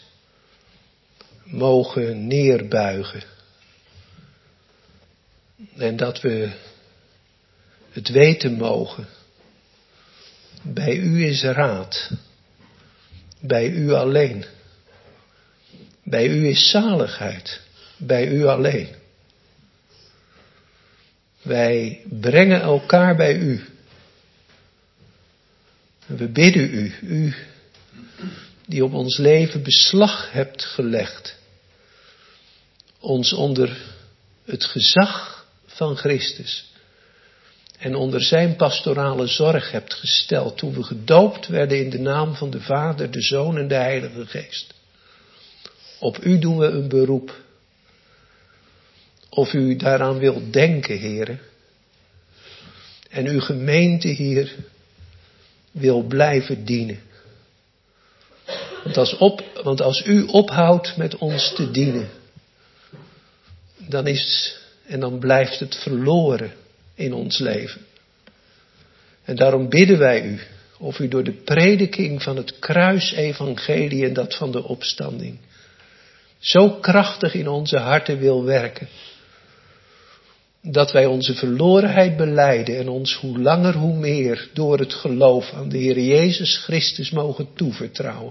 mogen neerbuigen. En dat we het weten mogen. Bij u is raad. Bij u alleen. Bij u is zaligheid. Bij u alleen. Wij brengen elkaar bij u. En we bidden u, u die op ons leven beslag hebt gelegd. Ons onder het gezag van Christus en onder zijn pastorale zorg hebt gesteld toen we gedoopt werden in de naam van de Vader, de Zoon en de Heilige Geest. Op u doen we een beroep. Of u daaraan wilt denken, heren. En uw gemeente hier wil blijven dienen. Want als, op, want als u ophoudt met ons te dienen, dan is en dan blijft het verloren in ons leven. En daarom bidden wij u, of u door de prediking van het kruisevangelie en dat van de opstanding zo krachtig in onze harten wil werken, dat wij onze verlorenheid belijden en ons hoe langer hoe meer door het geloof aan de Heer Jezus Christus mogen toevertrouwen.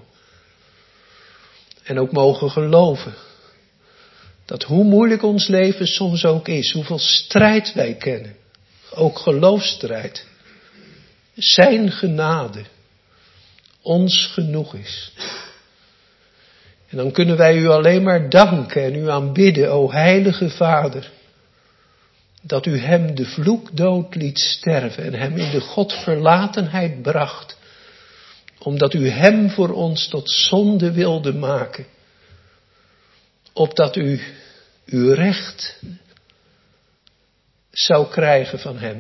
En ook mogen geloven dat hoe moeilijk ons leven soms ook is, hoeveel strijd wij kennen, ook geloofsstrijd, zijn genade ons genoeg is. En dan kunnen wij u alleen maar danken en u aanbidden, o heilige Vader, dat u hem de vloekdood liet sterven en hem in de Godverlatenheid bracht, omdat u hem voor ons tot zonde wilde maken, opdat u uw recht zou krijgen van hem,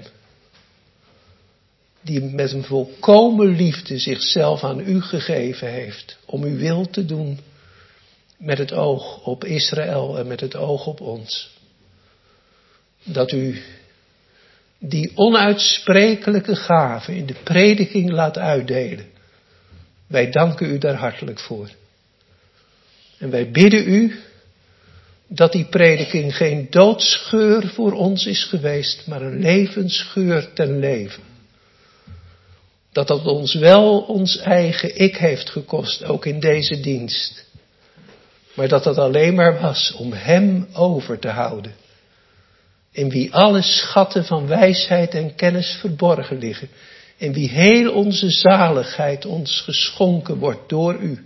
die met een volkomen liefde zichzelf aan u gegeven heeft, om uw wil te doen, met het oog op Israël en met het oog op ons. Dat u die onuitsprekelijke gave in de prediking laat uitdelen. Wij danken u daar hartelijk voor. En wij bidden u dat die prediking geen doodsgeur voor ons is geweest, maar een levensgeur ten leven. Dat dat ons wel ons eigen ik heeft gekost, ook in deze dienst. Maar dat dat alleen maar was om hem over te houden. In wie alle schatten van wijsheid en kennis verborgen liggen. In wie heel onze zaligheid ons geschonken wordt door u.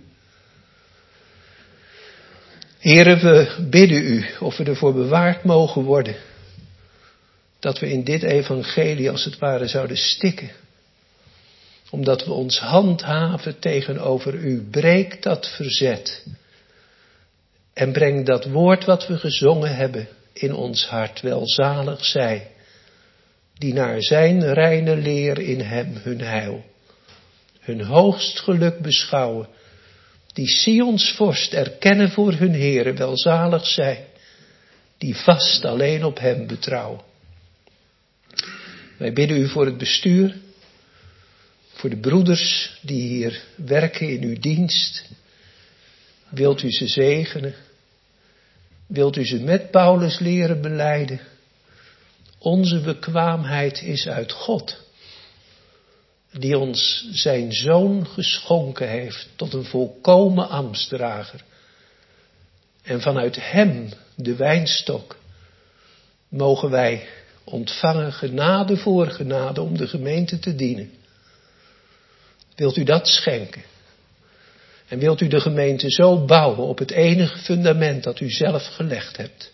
Heren, we bidden u of we ervoor bewaard mogen worden. Dat we in dit evangelie als het ware zouden stikken. Omdat we ons handhaven tegenover u. Breek dat verzet. En breng dat woord wat we gezongen hebben in ons hart. Welzalig zij, die naar zijn reine leer in hem hun heil, hun hoogst geluk beschouwen. Die Sions vorst erkennen voor hun Heere. Welzalig zij, die vast alleen op hem betrouwen. Wij bidden u voor het bestuur. Voor de broeders die hier werken in uw dienst. Wilt u ze zegenen? Wilt u ze met Paulus leren belijden? Onze bekwaamheid is uit God, die ons zijn zoon geschonken heeft tot een volkomen ambtsdrager. En vanuit hem, de wijnstok, mogen wij ontvangen genade voor genade om de gemeente te dienen. Wilt u dat schenken? En wilt u de gemeente zo bouwen op het enige fundament dat u zelf gelegd hebt.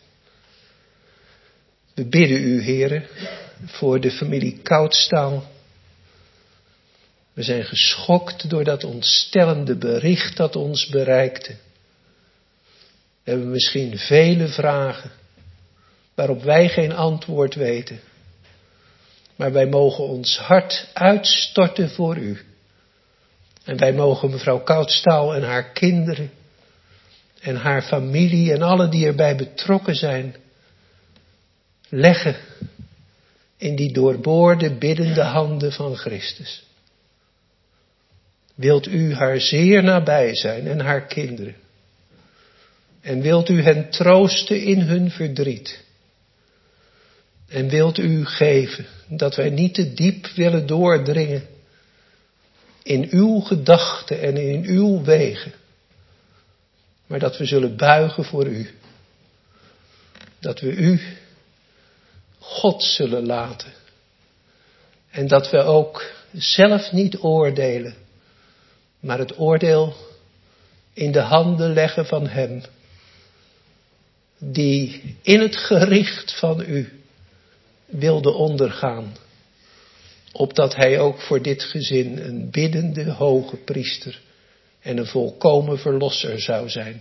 We bidden u, Heere, voor de familie Koudstaal. We zijn geschokt door dat ontstellende bericht dat ons bereikte. We hebben misschien vele vragen waarop wij geen antwoord weten. Maar wij mogen ons hart uitstorten voor u. En wij mogen mevrouw Koudstaal en haar kinderen en haar familie en alle die erbij betrokken zijn leggen in die doorboorde biddende handen van Christus. Wilt u haar zeer nabij zijn en haar kinderen. En wilt u hen troosten in hun verdriet. En wilt u geven dat wij niet te diep willen doordringen in uw gedachten en in uw wegen. Maar dat we zullen buigen voor u. Dat we u God zullen laten. En dat we ook zelf niet oordelen. Maar het oordeel in de handen leggen van hem. Die in het gericht van u wilde ondergaan. Opdat hij ook voor dit gezin een biddende hoge priester en een volkomen verlosser zou zijn.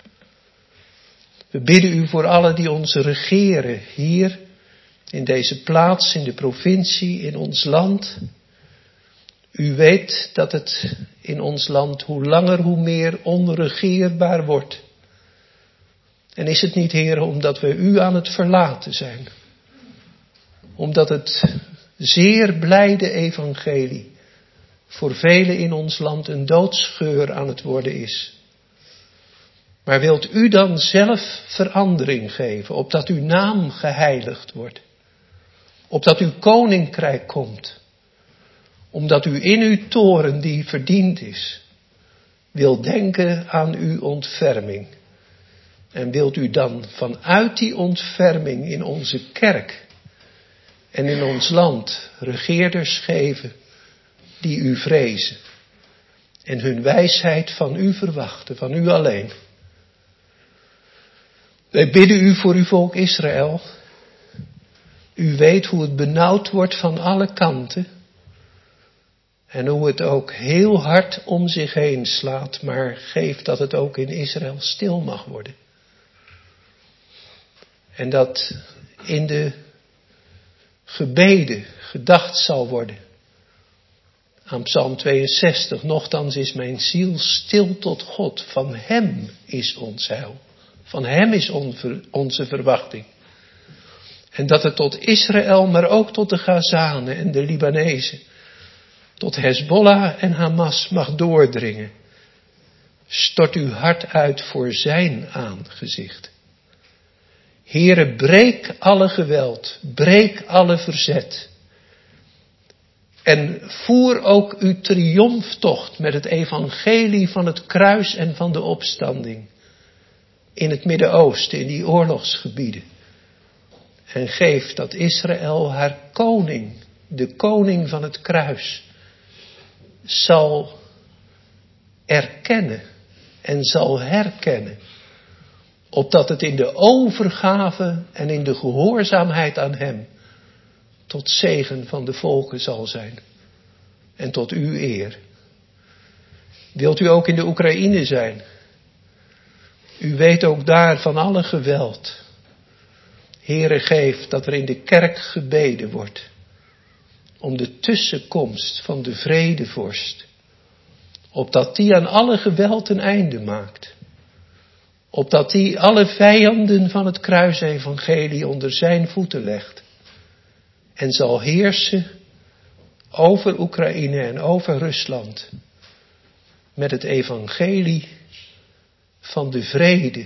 We bidden u voor allen die ons regeren hier in deze plaats, in de provincie, in ons land. U weet dat het in ons land hoe langer hoe meer onregeerbaar wordt. En is het niet, Heer, omdat we u aan het verlaten zijn? Omdat het zeer blijde evangelie voor velen in ons land een doodsgeur aan het worden is. Maar wilt u dan zelf verandering geven, opdat uw naam geheiligd wordt? Opdat uw koninkrijk komt? Omdat u in uw toren die verdiend is, wil denken aan uw ontferming. En wilt u dan vanuit die ontferming in onze kerk en in ons land regeerders geven die u vrezen. En hun wijsheid van u verwachten, van u alleen. Wij bidden u voor uw volk Israël. U weet hoe het benauwd wordt van alle kanten. En hoe het ook heel hard om zich heen slaat. Maar geef dat het ook in Israël stil mag worden. En dat in de gebeden gedacht zal worden aan Psalm tweeënzestig. Nochtans is mijn ziel stil tot God. Van hem is ons heil. Van hem is onze verwachting. En dat het tot Israël, maar ook tot de Gazanen en de Libanezen, tot Hezbollah en Hamas mag doordringen. Stort uw hart uit voor zijn aangezicht. Heere, breek alle geweld, breek alle verzet. En voer ook uw triomftocht met het evangelie van het kruis en van de opstanding. In het Midden-Oosten, in die oorlogsgebieden. En geef dat Israël haar koning, de koning van het kruis, zal erkennen en zal herkennen. Opdat het in de overgave en in de gehoorzaamheid aan hem tot zegen van de volken zal zijn. En tot uw eer. Wilt u ook in de Oekraïne zijn? U weet ook daar van alle geweld. Heere, geef dat er in de kerk gebeden wordt. Om de tussenkomst van de vredevorst. Opdat die aan alle geweld een einde maakt. Opdat die alle vijanden van het kruisevangelie onder zijn voeten legt. En zal heersen over Oekraïne en over Rusland. Met het evangelie van de vrede.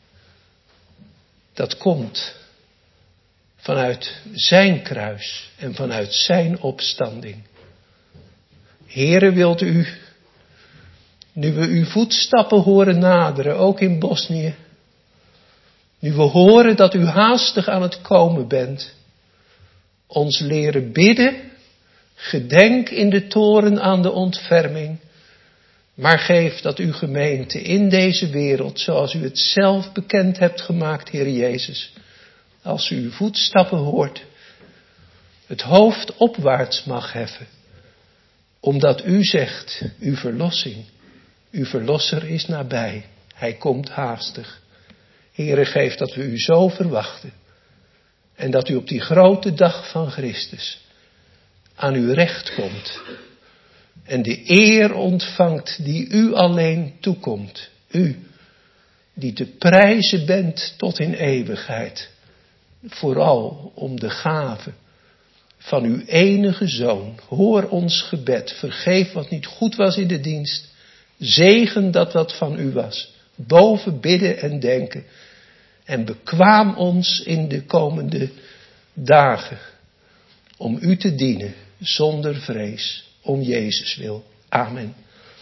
Dat komt vanuit zijn kruis en vanuit zijn opstanding. Heere, wilt u, nu we uw voetstappen horen naderen, ook in Bosnië. Nu we horen dat u haastig aan het komen bent. Ons leren bidden, gedenk in de toren aan de ontferming. Maar geef dat uw gemeente in deze wereld, zoals u het zelf bekend hebt gemaakt, Heer Jezus, als u uw voetstappen hoort, het hoofd opwaarts mag heffen. Omdat u zegt, uw verlossing, uw verlosser is nabij. Hij komt haastig. Heere, geef dat we u zo verwachten. En dat u op die grote dag van Christus aan uw recht komt. En de eer ontvangt die u alleen toekomt. U, die te prijzen bent tot in eeuwigheid. Vooral om de gave van uw enige Zoon. Hoor ons gebed. Vergeef wat niet goed was in de dienst. Zegen dat wat van u was. Boven bidden en denken. En bekwaam ons in de komende dagen. Om u te dienen zonder vrees. Om Jezus wil. Amen.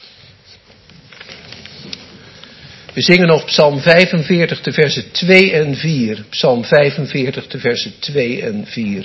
We zingen nog Psalm vijfenveertig, de versen twee en vier. Psalm vijfenveertig, de versen twee en vier.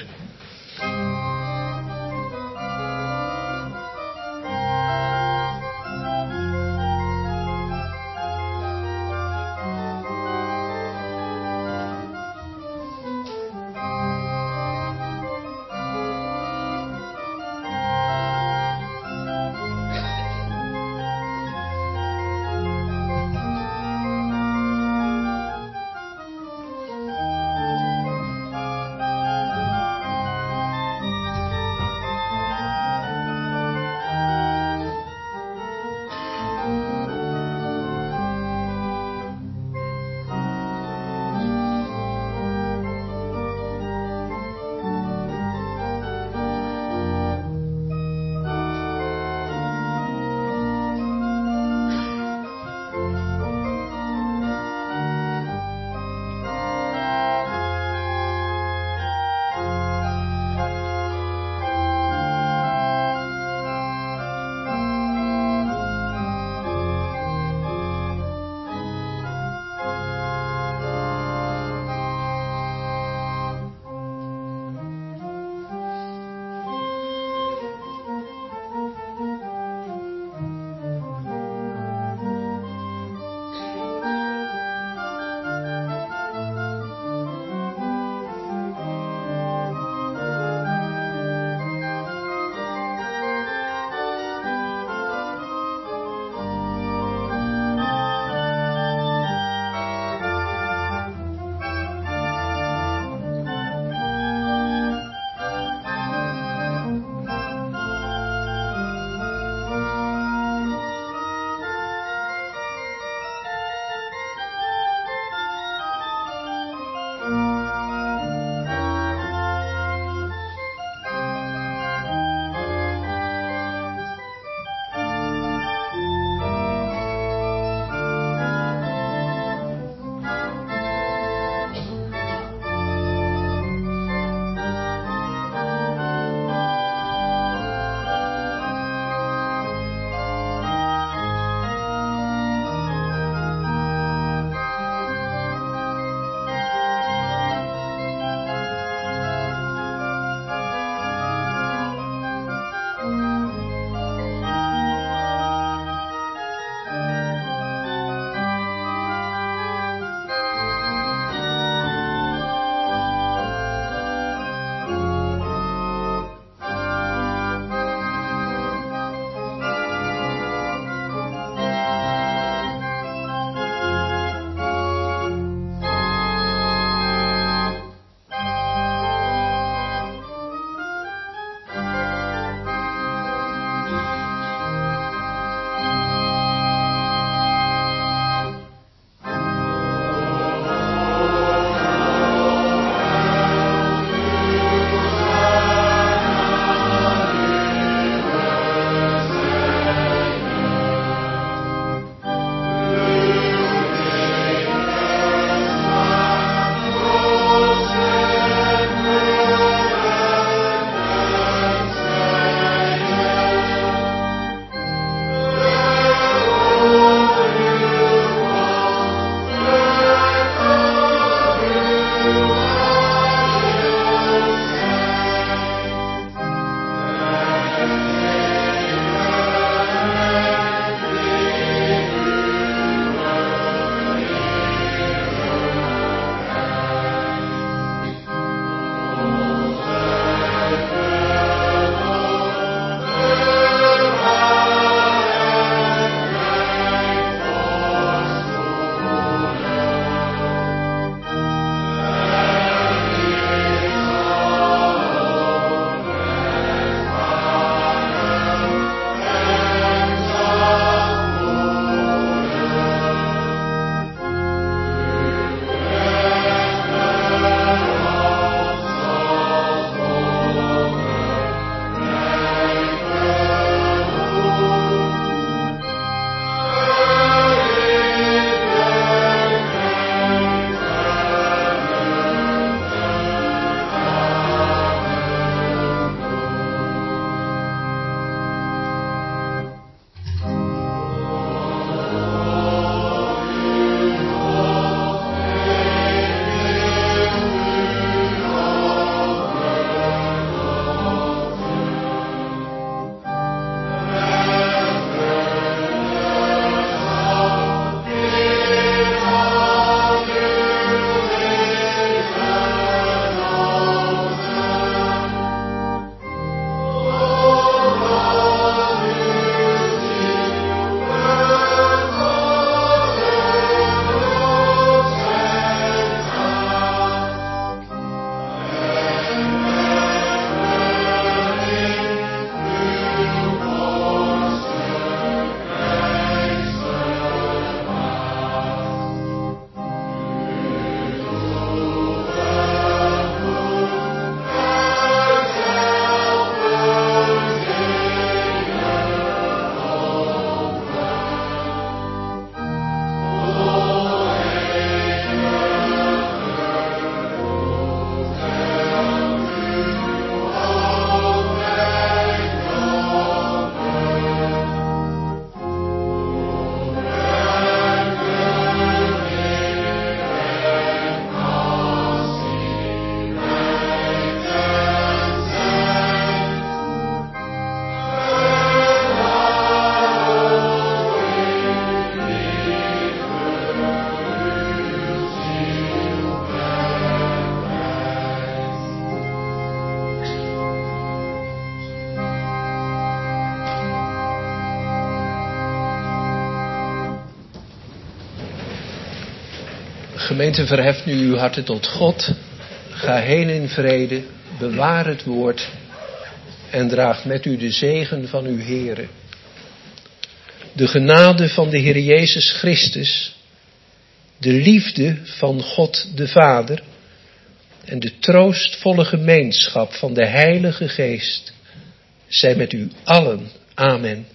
Gemeente, verheft nu uw harten tot God. Ga heen in vrede, bewaar het woord en draagt met u de zegen van uw Heere. De genade van de Heer Jezus Christus, de liefde van God de Vader en de troostvolle gemeenschap van de Heilige Geest zij met u allen. Amen.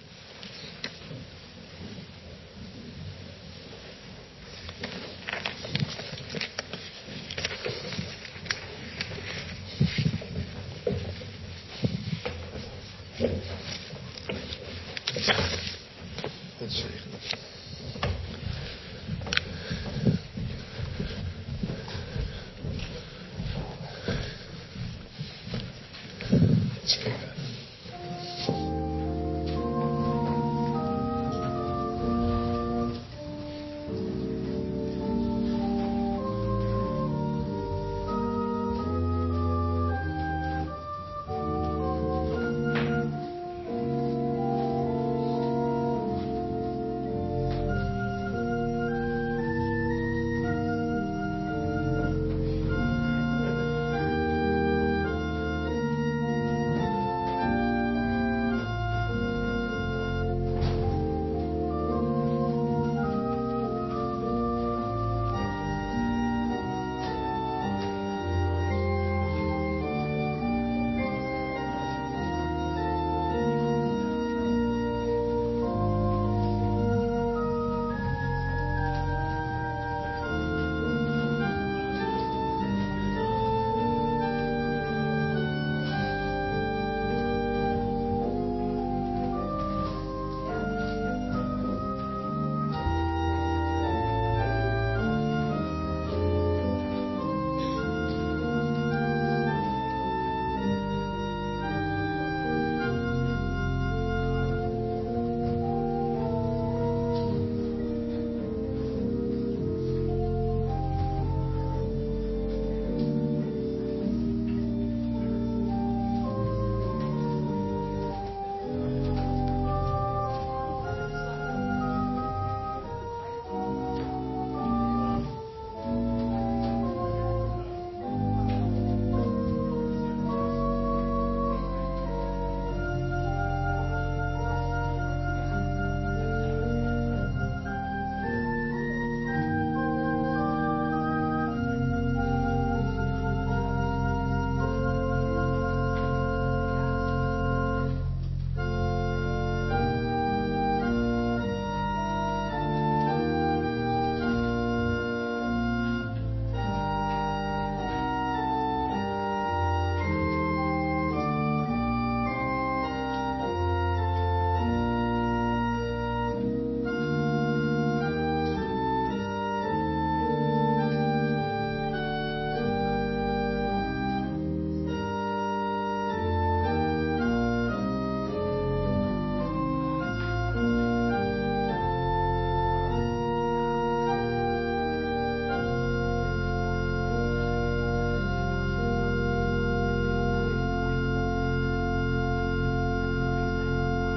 God zegen.